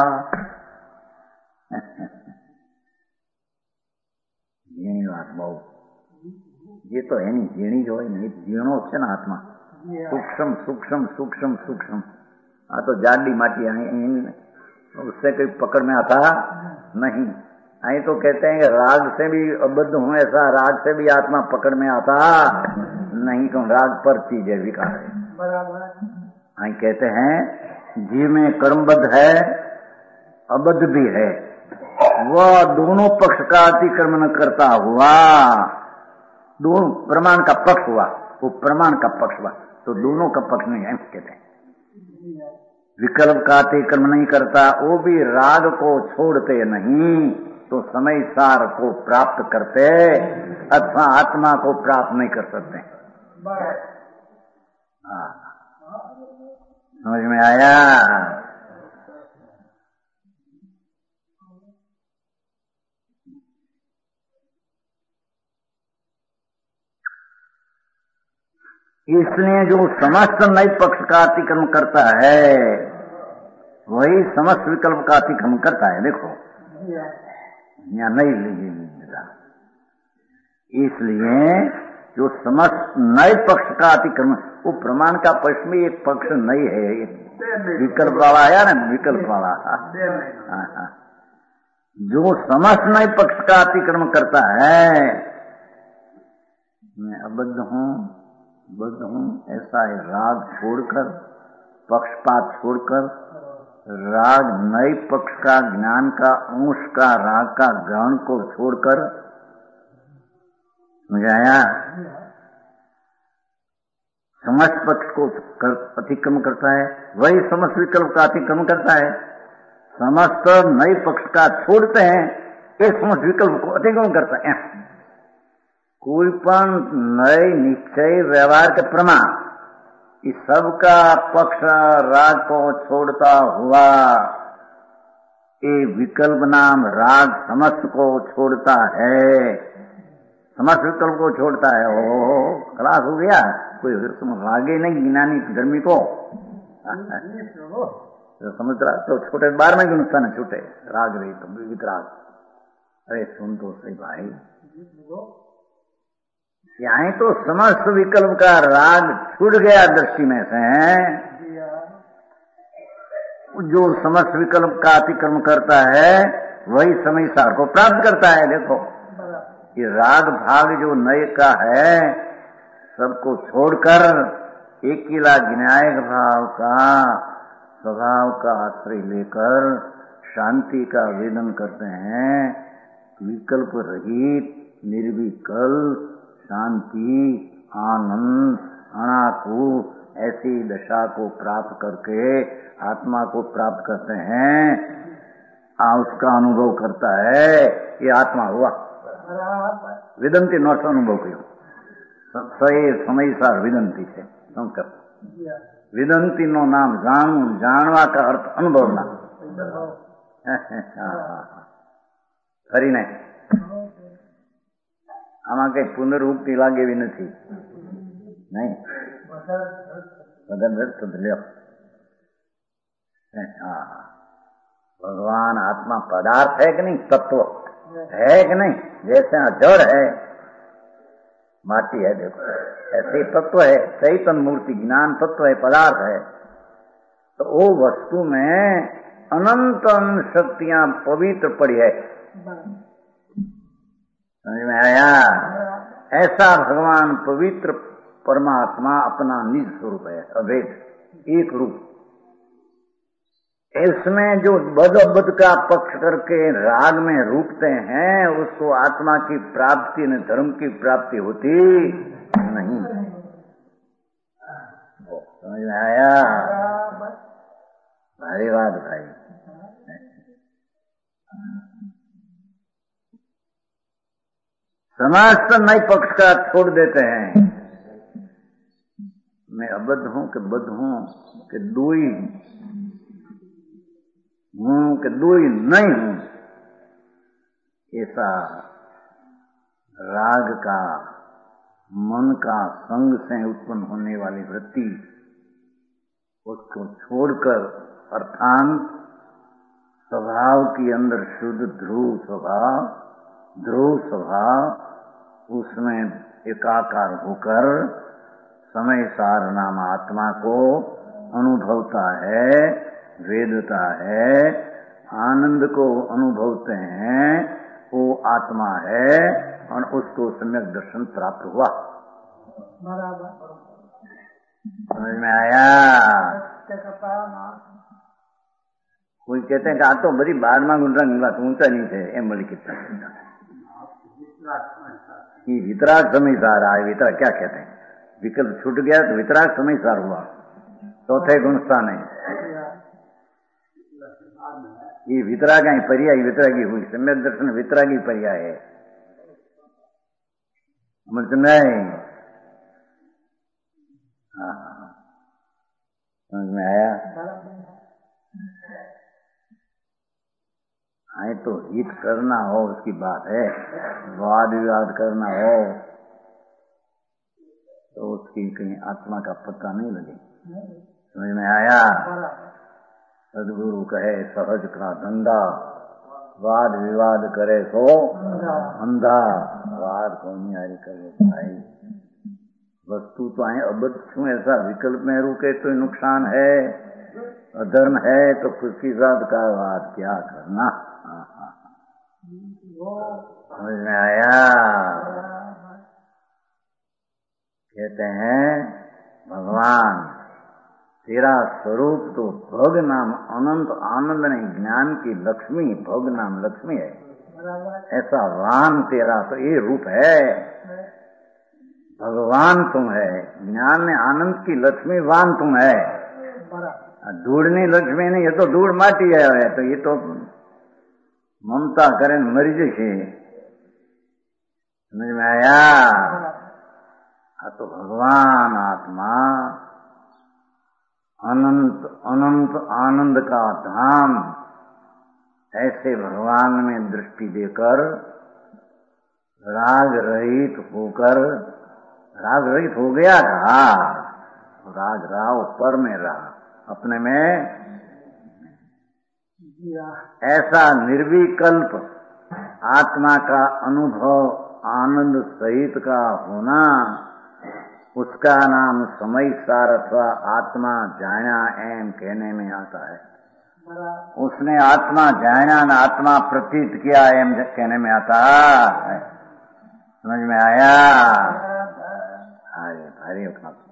जीणी बात बहुत, ये तो है नहीं, जीणी जो है नहीं, जीणो છે ને આત્મા सूक्ष्म सूक्ष्म सूक्ष्म सूक्ष्म, हाँ तो जाडी माटी उससे कोई पकड़ में आता नहीं। आई तो कहते हैं कि राग से भी अबद्ध हूं, ऐसा राग से भी आत्मा पकड़ में आता नहीं, क्यों राग पर चीज है, विकार है। आई कहते हैं जीव में कर्मबद्ध है अबद्ध भी है, वह दोनों पक्ष का अतिक्रमण करता हुआ, दोनों प्रमाण का पक्ष हुआ, वो प्रमाण का पक्ष हुआ, तो दोनों का पक्ष नहीं है कहते हैं। विकल्प का अतिक्रमण नहीं करता, वो भी राग को छोड़ते नहीं, तो समय सार को प्राप्त करते अथवा आत्मा को प्राप्त नहीं कर सकते। समझ में आया? इसलिए जो समस्त नई पक्ष का अतिक्रमण करता है वही समस्त विकल्प का अतिक्रमण करता है। देखो यहाँ नहीं लीजिएगा, इसलिए जो समस्त नए पक्ष का अतिक्रमण, वो प्रमाण का पक्ष में एक पक्ष नहीं है, विकल्प वाला आया ना, विकल्प वाला। जो समस्त नए पक्ष का अतिक्रमण करता है, मैं अबद्ध हूं, बद्ध हूं, ऐसा है। राग छोड़कर, पक्षपात छोड़कर, राग नए पक्ष का, ज्ञान का अंश का, राग का ग्रहण को छोड़कर, समझ आया, समस्त पक्ष को अतिक्रमण करता है, वही समस्त विकल्प का अतिक्रमण करता है। समस्त नए पक्ष का छोड़ते हैं, ये समस्त विकल्प को अतिक्रमण करता है। कोई पण नए निश्चय व्यवहार के प्रमाण इस सबका पक्ष राग को छोड़ता हुआ, ये विकल्प नाम राग समस्त को छोड़ता है, समस्त विकल्प को छोड़ता है। ओ खलास हो गया, कोई रागे नहीं ज्ञानी गर्मी को समझ रहा। तो छोटे बार में भी नुकसान है, छूटे राग रही तो वितराग। अरे सुन तो सही भाई, यहाँ तो समस्त विकल्प का राग छूट गया दृष्टि में से, जो समस्त विकल्प का अतिक्रमण करता है वही समय सार को प्राप्त करता है। देखो ये राग भाग जो नए का है, सबको छोड़कर अकेला ज्ञायक भाव का, स्वभाव का आश्रय लेकर शांति का वेदन करते हैं। विकल्प रहित निर्विकल्प शांति, आनंद, अनाकू ऐसी दशा को प्राप्त करके आत्मा को प्राप्त करते हैं। उसका अनुभव करता है, ये आत्मा हुआ विदंती नोट अनुभव क्यों सही समय सार विदंती है संस्कृत विदंती नो नाम जानू, जानवा का अर्थ अनुभव ना खरी नहीं। આમાં કઈ પુનરુક્તિ લાગે એવી નથી, નહીં લ્યો। भगवान आत्मा पदार्थ है कि नहीं, तत्व है कि नहीं, जैसे जड़ है, माटी है, देखो ऐसे तत्व है, चैतन्य मूर्ति ज्ञान तत्व है, पदार्थ है। तो वो वस्तु में अनंत शक्तियां पवित्र पड़ी है, समझ में आया। ऐसा भगवान पवित्र परमात्मा अपना निज स्वरूप है, अभेद एक रूप। इसमें जो बद अबद का पक्ष करके राग में रूपते हैं, उसको आत्मा की प्राप्ति न धर्म की प्राप्ति होती नहीं। समझ में आया, भारी बात भाई। समस्त नए पक्ष का छोड़ देते हैं। मैं अबद्ध हूं कि बद्ध हूं कि दुई हूं कि दुई नहीं हूं, ऐसा राग का, मन का संग से उत्पन्न होने वाली वृत्ति, उसको छोड़कर अर्थात स्वभाव के अंदर शुद्ध ध्रुव स्वभाव, उसमें एकाकार होकर समय सार नाम आत्मा को अनुभवता है, वेदता है, आनंद को अनुभवते हैं, वो आत्मा है और उसको सम्यक दर्शन प्राप्त हुआ। समझ में आया। कोई कहते हैं कि आ तो बड़ी बार में गुंडरा निकला, तो ऊंचा नहीं थे, एम बड़ी कितना वितराग समय सार आए। वितराग क्या कहते हैं, विकल्प छूट गया तो वितराग समय सार हुआ। चौथे गुणस्थान है ये वितराग है, पर्याय वितरागी हुई, सम्यक दर्शन वितरागी पर्याय है। नहीं, समझ में आया। हाँ तो हित करना हो उसकी बात है, वाद विवाद करना हो तो उसकी कहीं आत्मा का पता नहीं लगे। समझ में आया। सदगुरु कहे सहज का धंधा, वाद विवाद करे सो अंधा। वाद को नहीं करे भाई, वस्तु तो आए अबद्ध छू, ऐसा विकल्प में रुके तो नुकसान है, अधर्म है तो खुशी साथ का बात क्या करना। समझ में आया? कहते हैं भगवान तेरा स्वरूप तो भोग नाम अनंत आनंद नहीं, ज्ञान की लक्ष्मी, भोग नाम लक्ष्मी है। ऐसा वान तेरा तो ये रूप है, भगवान तुम है, ज्ञान में आनंद की लक्ष्मी वान तुम है। धूड़नी लक्ष्मी नहीं, ये तो धूड़ माटी है, तो ये तो ममता करे मरी जैसे। समझ में आया? तो भगवान आत्मा अनंत अनंत आनंद का धाम, ऐसे भगवान में दृष्टि देकर राग रहित होकर, राग रहित हो गया था, राग रहा ऊपर में रहा, अपने में ऐसा निर्विकल्प आत्मा का अनुभव आनंद सहित का होना, उसका नाम समय सार अथवा आत्मा जाना एम कहने में आता है। उसने आत्मा जाना न आत्मा प्रतीत किया एम कहने में आता है। समझ में आया? हरे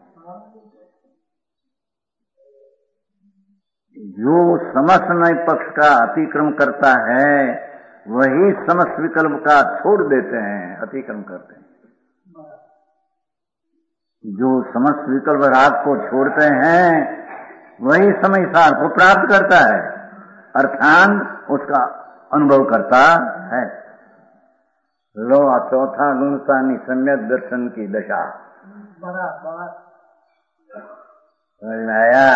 जो समस्त नए पक्ष का अतिक्रम करता है वही समस्त विकल्प का छोड़ देते हैं, अतिक्रम करते हैं। जो समस्त विकल्प राग को छोड़ते हैं वही समय सार को प्राप्त करता है, अर्थात उसका अनुभव करता है। लो चौथा गुणसानी सम्यक दर्शन की दशा। समझ में आया?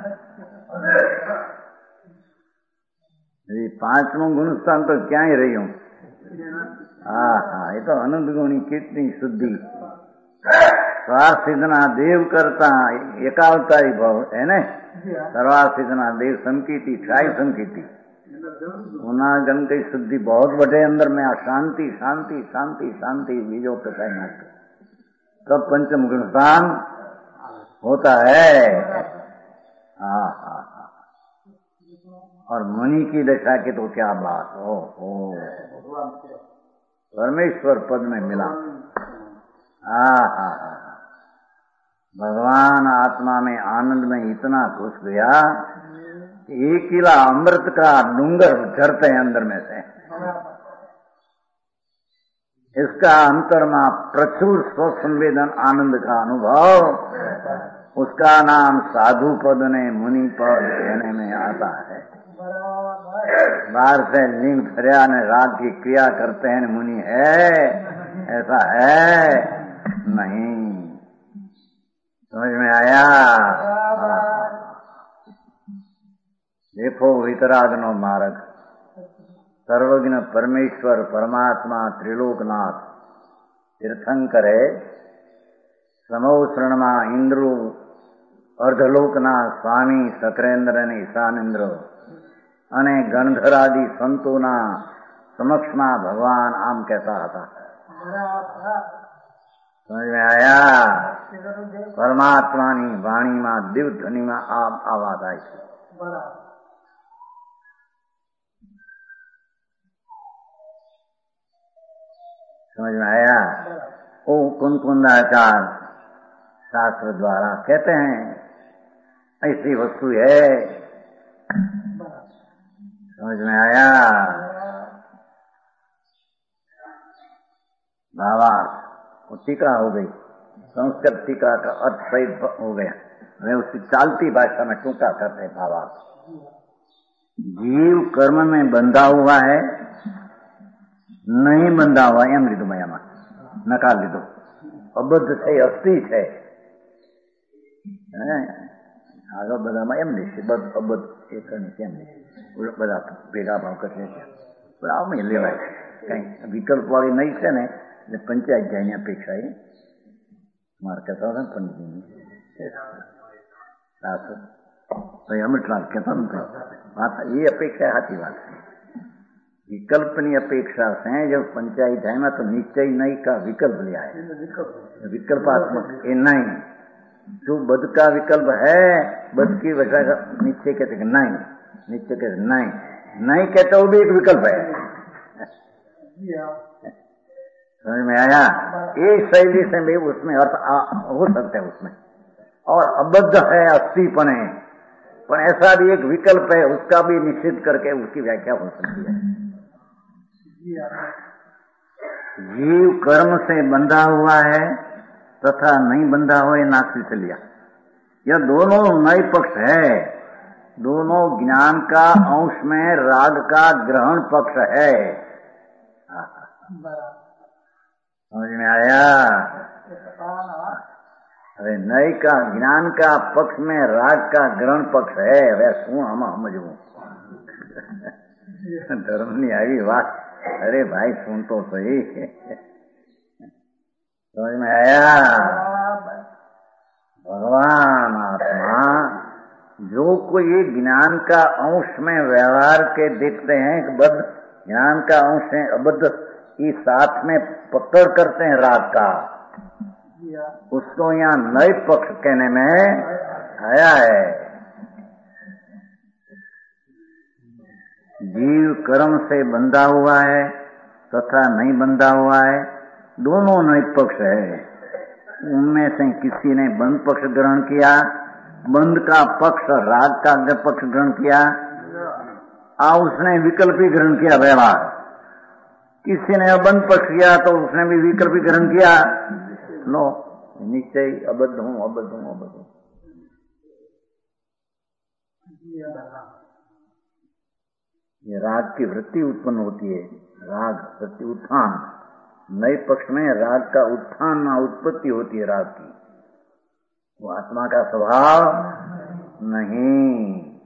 ये पांचवां गुणस्थान तो क्या ही रही हूं। हाँ, ये तो अनंत गुणी कितनी शुद्धि, सर्वासिद्धना देव करता एकावतारी भाव है न, सर्वासिद्धना देव समकीति त्राय समकीति, गुनागन की शुद्धि बहुत बड़े अंदर में शांति शांति शांति शांति बीजों पे तब पंचम गुणस्थान होता है। हाँ, और मुनि की दशा की तो क्या बात हो, परमेश्वर पद में मिला। हाँ, भगवान आत्मा में आनंद में इतना घुस गया कि एक किला अमृत का डूंगर झरते हैं अंदर में से। इसका अंतरमा प्रचुर स्वसंवेदन आनंद का अनुभव, उसका नाम साधु पद ने मुनि पद कहने में आता है। बाहर से लिंग फरिया ने राग की क्रिया करते हैं मुनि है, ऐसा है नहीं। समझ में आया? देखो वितरागनो मार्ग, सर्वज्ञ परमेश्वर परमात्मा त्रिलोकनाथ तीर्थंकर है, समो शरणमा इंद्रो अर्धलोकनाथ स्वामी सक्रेन्द्र ने ईशानेन्द्र अने गणधरादि संतोना समक्षमा भगवान आम कहता था। समझ में आया? परमात्मा नी वाणी में दिव्य ध्वनि में आवाज आई थी। समझ में आया? ओ कुंकुंदाचार शास्त्र द्वारा कहते हैं ऐसी वस्तु है। समझ में आया? बाबा वो टीका हो गई, संस्कृत टीका का अर्थ सही हो गया। मैं उसकी चालती भाषा में टूका करते बाबा। जीव कर्म में बंधा हुआ है, नहीं बंधा हुआ एम लीधो मयामा नकार लीधो। अबद्ध से अस्थि है आगे बधाમાં એમ નહીં અબદ્ધ એક કેમ નહીં બધા ભેગા ભાવ કરે છે પણ આમાં લેવાય કઈ વિકલ્પ વાળી નહીં છે ને એટલે પંચાયત જાય એની અપેક્ષા એ મારે કહેતા હતા ને પંડિતજી ભાઈ અમૃતલાલ કહેતા ને વાત એ અપેક્ષા સાચી વાત છે। विकल्पनी अपेक्षा से जब पंचायत है ना तो निश्चय नहीं का विकल्प लिया है, विकल्पात्मक ये नहीं। जो बद का विकल्प है, बद की वजह का निश्चय कहते नहीं, निश्चय कहते नहीं कहते वो भी एक विकल्प है। समझ में आया? ये शैली से भी उसमें अर्थ हो सकते हैं उसमें। और अबद्ध है अस्थिपन है, पर ऐसा भी एक विकल्प है, उसका भी निश्चित करके उसकी व्याख्या हो सकती है। जीव कर्म से बंधा हुआ है तथा नहीं बंधा हुआ, ये नास्ति से लिया। यह दोनों नए पक्ष है, दोनों ज्ञान का अंश में राग का ग्रहण पक्ष है। समझ में आया? अरे नई का ज्ञान का पक्ष में राग का ग्रहण पक्ष है। वे शू हम समझू धर्म नहीं आई बात। अरे भाई सुन तो सही। समझ में आया? भगवान आत्मा जो कोई ज्ञान का अंश में व्यवहार के देखते हैं, बद्ध ज्ञान का अंश है, अबद्ध की साथ में पकड़ करते हैं राग का, उसको यहाँ नए पक्ष कहने में आया है। जीव कर्म से बंधा हुआ है तथा नहीं बंधा हुआ है, दोनों नए पक्ष है। उनमें से किसी ने बंध पक्ष ग्रहण किया, बंध का पक्ष राग का पक्ष ग्रहण किया, उसने विकल्प ही ग्रहण किया व्यवहार। किसी ने अबंध पक्ष किया तो उसने भी विकल्प ही ग्रहण किया। लो निश्चय अबद्ध हूं, अबद्ध हूं, अबद्ध हूं। ये राग की वृत्ति उत्पन्न होती है, राग वृत्ति उत्थान। नए पक्ष में राग का उत्थान उत्पत्ति होती है राग की, वो आत्मा का स्वभाव नहीं।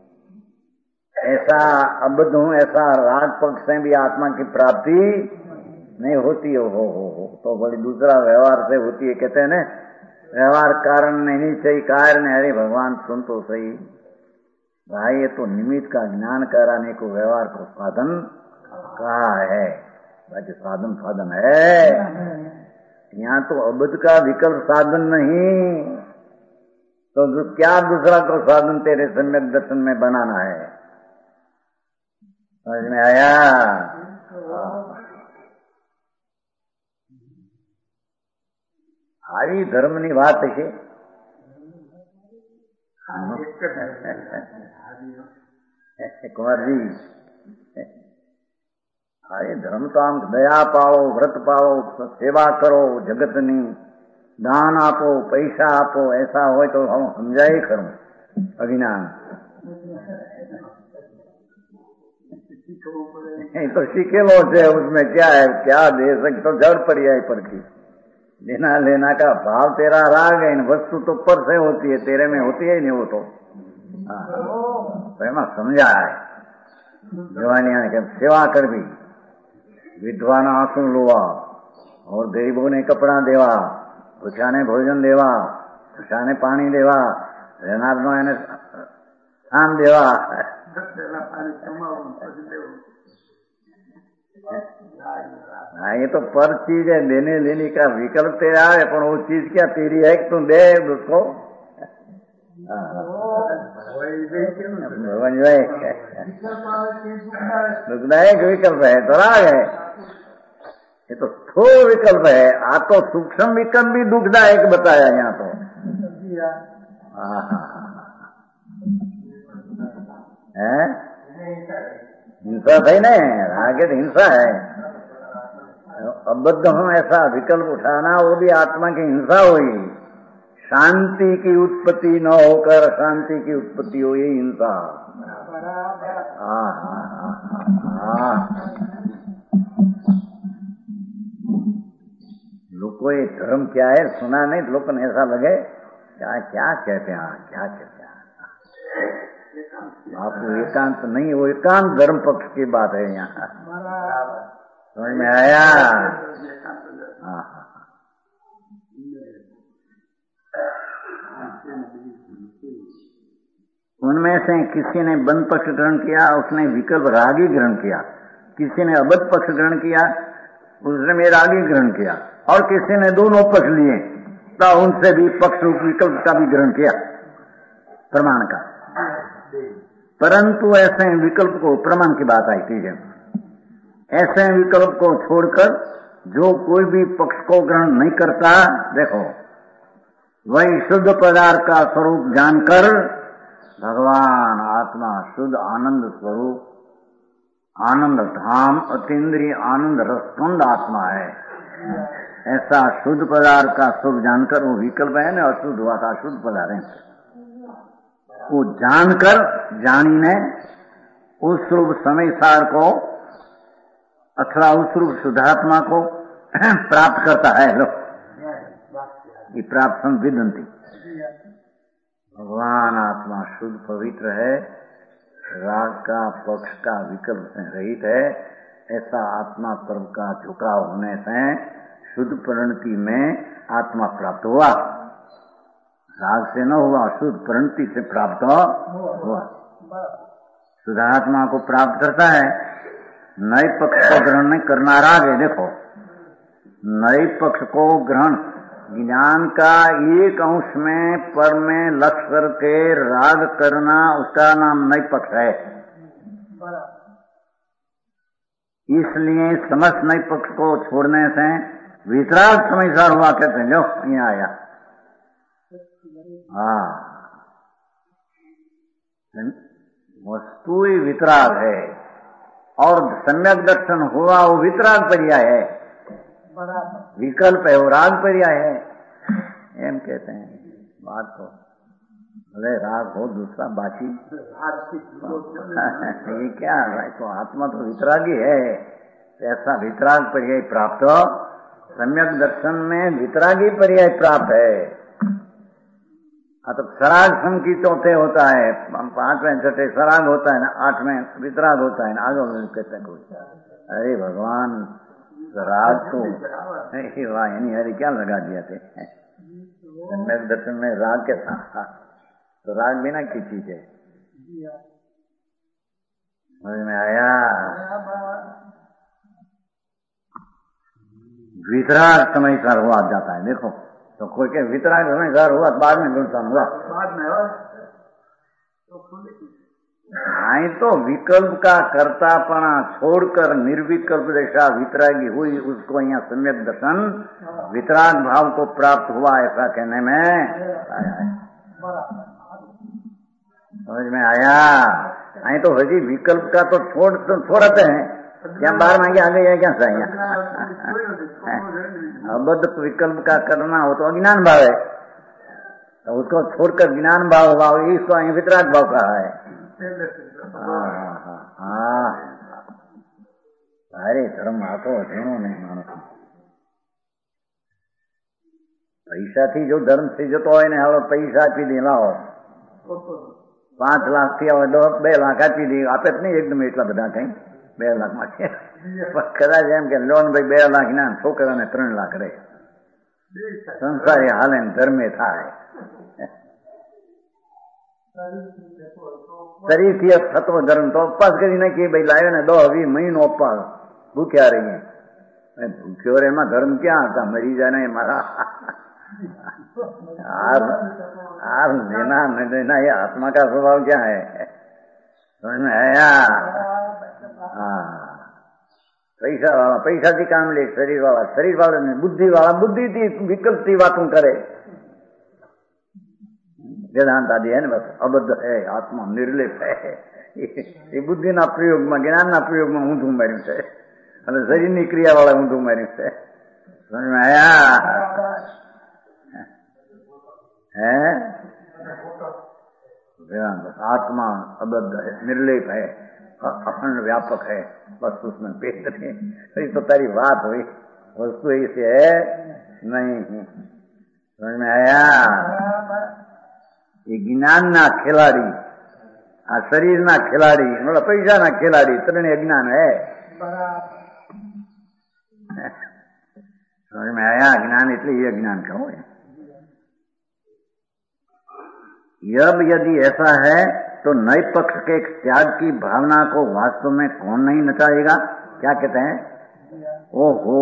ऐसा अबद्ध हूं, ऐसा राग पक्ष से भी आत्मा की प्राप्ति नहीं होती हो तो बड़ी दूसरा व्यवहार से होती है। कहते हैं ना व्यवहार कारण नहीं चाहिए कार्य। अरे भगवान सुन तो सही भाई, ये तो निमित्त का ज्ञान कराने को व्यवहार को साधन कहा है, बाकी साधन है। यहाँ तो अबद्ध का विकल्प साधन नहीं, तो क्या दूसरा को साधन तेरे सम्यक दर्शन में बनाना है। समझ में आया? આવી ધર્મની વાત છે। कुंवर जी, अरे धर्म तो आम दया पाओ, व्रत पाओ, सेवा करो जगतनी, दान आपो, पैसा आपो, ऐसा हो तो हम समझाए करो अज्ञान। तो सीखेलो से उसमें क्या है, क्या दे सकते तो जड़ पड़ी है पर की। लेना लेना का भाव तेरा राग है, वस्तु तो पर से होती है, तेरे में होती है ही नहीं वो तो। एम समझा है जवानिया ने सेवा कर भी, विधवा ने आंसू लोवा और गरीबों ने कपड़ा देवा, भूखा ने भोजन देवा, भूखा ने पानी देवा, रहनार नो એને स्थान देवा। हाँ ये तो पर चीज है, देने लेने का विकल्प तेरा है, पर वो चीज क्या तेरी है कि तुम दे उसको। दुखदायक विकल्प है तो राग है, ये तो स्थूल विकल्प है। आ तो सूक्ष्म विकल्प भी दुखदायक बताया यहाँ तो। है हिंसा थी ना, आगे तो हिंसा है। अबद्ध हूं ऐसा विकल्प उठाना वो भी आत्मा की हिंसा हुई। शांति की उत्पत्ति न होकर अशांति की उत्पत्ति हुई हिंसा। लोग को ये धर्म क्या है सुना नहीं, तो लोगों ने ऐसा लगे क्या क्या कहते हैं, क्या कहते हैं। आपको एकांत नहीं, वो एकांत धर्म पक्ष की बात है यहाँ। समझ में आया? उनमें से किसी ने बंध पक्ष ग्रहण किया, उसने विकल्प रागी ग्रहण किया, किसी ने अबद्ध पक्ष ग्रहण किया, उसने मेरा आगे ग्रहण किया, और किसी ने दोनों पक्ष लिए तो उनसे भी पक्ष रूप विकल्प का भी ग्रहण किया प्रमाण का। परंतु ऐसे विकल्प को, प्रमाण की बात आई थी, ऐसे विकल्प को छोड़कर जो कोई भी पक्ष को ग्रहण नहीं करता, देखो वही शुद्ध पदार्थ का स्वरूप जानकर भगवान आत्मा शुद्ध आनंद स्वरूप, आनंद धाम, अतीन्द्रिय आनंद रसकुंड आत्मा है। ऐसा शुद्ध पदार्थ का स्वरूप जानकर, वो विकल्प है ना, अशुद्ध हुआ था, शुद्ध पदार्थ है, वो जानकर जानी ने उस स्वरूप समय सार को अथवा उस रूप शुद्धात्मा को प्राप्त करता है। लो ये प्राप्त संविदंती, भगवान आत्मा शुद्ध पवित्र है, राग का पक्ष का विकल्प से रहित है। ऐसा आत्मा सर्व का झुकाव होने से शुद्ध परिणति में आत्मा प्राप्त हुआ, राग से न हुआ, शुद्ध परिणति से प्राप्त हुआ। शुद्धात्मा को प्राप्त करता है। नए पक्ष को ग्रहण नहीं करना राग है। देखो नए पक्ष को ग्रहण, ज्ञान का एक अंश में पर में लक्ष्य करके राग करना, उसका नाम नए पक्ष है। इसलिए समस्त नए पक्ष को छोड़ने से वितराग समझदार हुआ कहते हैं। लो यहाँ आया, हाँ वस्तु ही वितराग है और सम्यक दर्शन हुआ वो वितराग पर्याय है, विकल्प है वो राग पर्याय है। एम कहते हैं बात को, भले राग हो दूसरा बाकी ये क्या है, तो आत्मा तो वितरागी है। ऐसा वितराग पर्याय प्राप्त हो, सम्यक दर्शन में वितरागी पर्याय प्राप्त है। तो सराग संकी चौथे होता है, 5वें छठे सराग होता है ना, 8वें वितराग होता है ना, आगे कहते हैं कोई। अरे भगवान सराग तो यानी अरे क्या लगा दिया थे सम्यक दर्शन में राग के साथ, तो राग बिना की चीज है। समझ में आया? वितराग समय सार हुआ जाता है। देखो तो कोई के वितराग समय सार हुआ बाद में नुकसान हुआ, नहीं तो विकल्प का कर्तापना छोड़कर निर्विकल्प जैसा वितरागी हुई, उसको यहाँ सम्यक दर्शन वितराग भाव को प्राप्त हुआ, ऐसा कहने में आया है। समझ में आया? नहीं तो हजी विकल्प का तो छोड़ते हैं, क्या बाहर मांगे आ गए क्या चाहिए। अबद्ध विकल्प का करना हो तो अज्ञान भाव है, तो उसको छोड़कर ज्ञान भाव हुआ, इसको वितराग भाव कहा है। हाँ अरे धर्म आतो घणो नहीं मानस पैसा थी जो धर्म से जतो હોય ને હવે પૈસા આપી દે લાવો 5 લાખ થી હવે 2 લાખ આપી દે, આપે જ નહીં એકદમ એટલા બધા કઈ 2 લાખ માં છે, કદાચ એમ કે લોન ભાઈ 2 લાખ ના છોકરાને 3 લાખ રહે, સંસારી હાલે ધર્મે થાય। शरीर सत्व धर्म तो उपवास करी नाखी भाई लायो ने 2-20 महीनो उपवास भूख्या रही, भूख्यो रे में धर्म क्या था, मरी जाने मारा आप लेना न देना ये आत्मा का स्वभाव क्या है, समझ में आया? हाँ पैसा वाला पैसा थी काम ले, शरीर वाला ने बुद्धि वाला बुद्धि थी विकल्प थी बातों करे। वेदांत आदि है ना, बस अबद्ध है, आत्मा निर्लेप है। ये बुद्धि ना प्रयोग में, ज्ञान ना प्रयोग में ऊंधू मार्યું છે અને શરીરની ક્રિયા વાળા ઊંધું માર્યું છે। समझ में आया? है वेदांत आत्मा अबद्ध है, निर्लेप है, अखंड व्यापक है, बस उसमें भेद नहीं। तो तारी बात हुई, वस्तु ऐसे है नहीं। समझ में आया? ये ज्ञान ना खिलाड़ी, आ शरीर ना खिलाड़ी, मतलब पैसा ना खिलाड़ी, त्रणेय अज्ञान है। समझ में आया? ज्ञान इसलिए ये अज्ञान कहो। अब यदि ऐसा है तो नए पक्ष के त्याग की भावना को वास्तव में कौन नहीं नचाएगा? क्या कहते हैं? ओहो,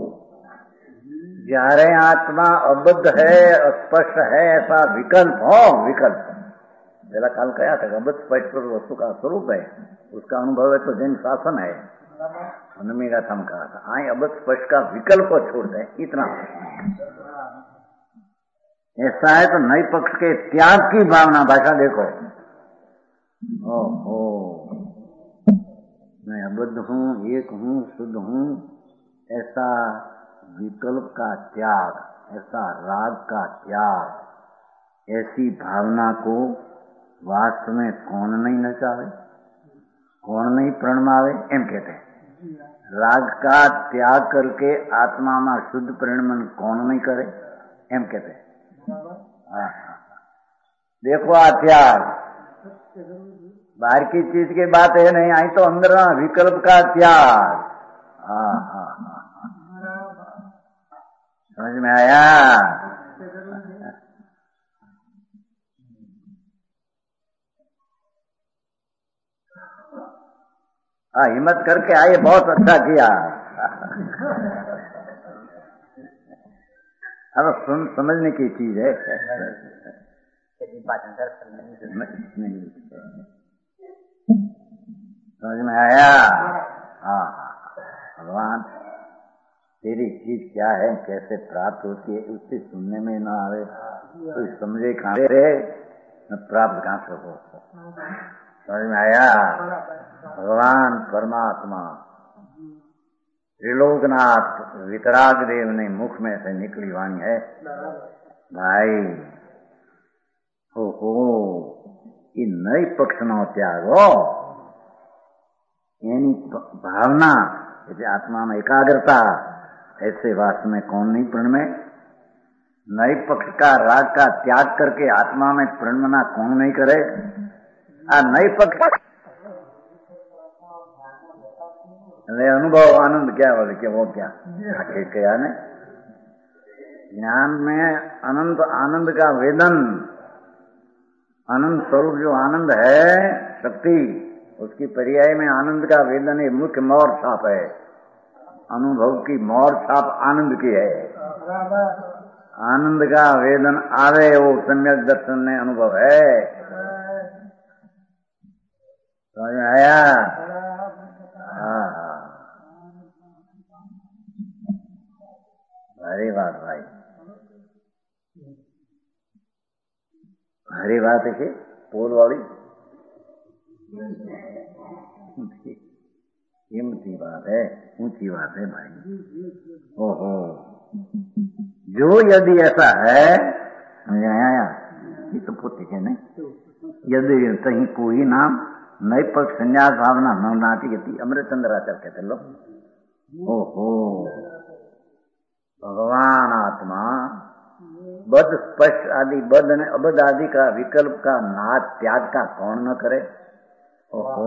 जारे आत्मा अबद्ध है, अस्पष्ट है, ऐसा विकल्प हो, विकल्प पहला काल कहा था, अबद्ध स्पष्ट वस्तु का स्वरूप है, उसका अनुभव है तो जैन शासन है, हनुमेगा थम कहा था। आए अबद्ध स्पष्ट का विकल्प को छोड़ दें, इतना ऐसा है तो नए पक्ष के त्याग की भावना, भाषा देखो, ओहो मैं अबद्ध हूँ, एक हूँ, शुद्ध हूँ, ऐसा विकल्प का त्याग, ऐसा राग का त्याग, ऐसी भावना को वास्तव में कौन नहीं नचावे, कौन नहीं प्रणमावे, एम कहते हैं। राग का त्याग करके आत्मा में शुद्ध परिणमन कौन नहीं करे, एम कहते हैं। देखो आ त्याग बाहर की चीज की बात है नहीं, आई तो अंदर विकल्प का त्याग। समझ में आया? हिम्मत करके आए, बहुत अच्छा किया। अब समझने की चीज है, समझ में आया? हाँ, भगवान तेरी चीज क्या है, कैसे प्राप्त होती है, उससे सुनने में न आवे तो समझे कहाँ से, न प्राप्त कहाँ से हो। समझ में आया? भगवान परमात्मा त्रिलोकनाथ वितराग देव ने मुख में से निकली वाणी है, भाई हो ये नई पक्ष न त्यागो, यानी भावना जैसे आत्मा में एकाग्रता, ऐसे वास्तव में कौन नहीं प्रणमे। नई पक्ष का राग का त्याग करके आत्मा में प्रणमना कौन नहीं करे। नई पक्ष अनुभव आनंद क्या बोले कि वो क्या क्या ने ज्ञान में अनंत आनंद का वेदन, अनंत स्वरूप जो आनंद है शक्ति, उसकी पर्याय में आनंद का वेदन एक मुख्य मोर छाप है। अनुभव की मोर छाप आनंद की है। आनंद का वेदन आवे वो सम्यक दर्शन में अनुभव है। समझ में आया? हाँ, हरी बात भाई, हरी बात है पोल वाली कीमती बात है, ऊंची बात है भाई। ओहो, जो यदि ऐसा है, समझ आया? ये तो पुत्र है नहीं, यदि कहीं कोई नाम नई पक्ष संन्यास भावना न नाटी गति अमृतचंद्राचार्य कहते लोग। ओहो, भगवान आत्मा बद स्पष्ट आदि बद ने अबद आदि का विकल्प का नाद त्याग का कौन न करे। ओहो,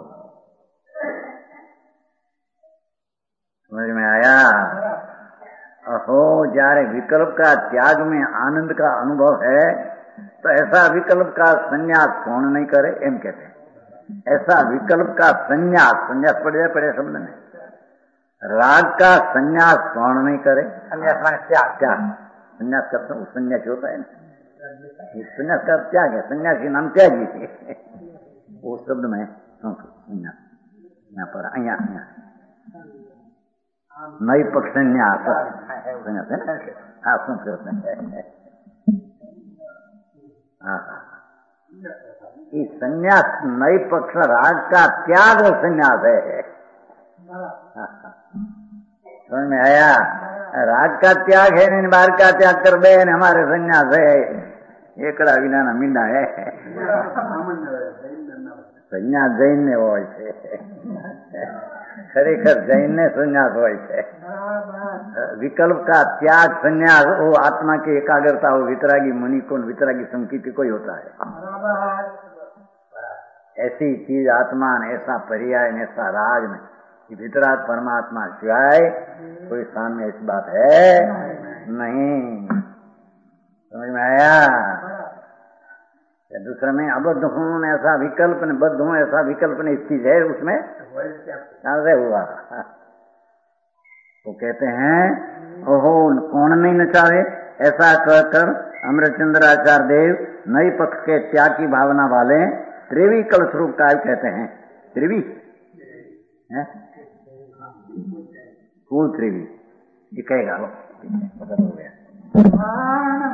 समझ में आया? अहो, जारे विकल्प का त्याग में आनंद का अनुभव है तो ऐसा विकल्प का संन्यास कौन नहीं करे, एम कहते हैं। ऐसा विकल्प का संन्यास, संन्यास पड़ जाए पड़े शब्द में, राग का संन्यास कौन नहीं करे। संन्यास माने त्याग, त्याग संन्यास का संन्यास होता है ना, संन्यास का त्याग है, संन्यासी नाम त्यागी थे वो शब्द में संन्यास यहाँ पर नई पक्ष संन्यास है ना, हाँ संस्कृत में ये संन्यास नई पक्ष राग का त्याग और संन्यास है। समझ में आया? राग का त्याग है नहीं, बाहर का त्याग कर दे हमारे संन्यास है, एकड़ा विना ना मींडा है। संन्यास जैन ने હોય છે, ખરેખર जैन ने संन्यास હોય છે। विकल्प का त्याग संन्यास वो आत्मा की एकाग्रता, वो वितरागी मुनि को, वितरागी संकीर्ति को ही होता है। ऐसी चीज आत्मा ने, ऐसा पर्याय ने, ऐसा राग में वितराग परमात्मा सिवाय कोई स्थान में ऐसी बात है नहीं। समझ में आया? दूसरा में अबद्ध हूं ऐसा विकल्प ने, बद्ध हूं ऐसा विकल्प ने, इस चीज है उसमें कहां से हुआ। तो कहते हैं ओहो कौन नहीं नचावे। ऐसा कहकर अमृतचंद्राचार्य देव नई पक्ष के त्याग की भावना वाले त्रिवी कलश रूप का कहते हैं। त्रिवी है फूल त्रिवी दिखेगा, हो गया।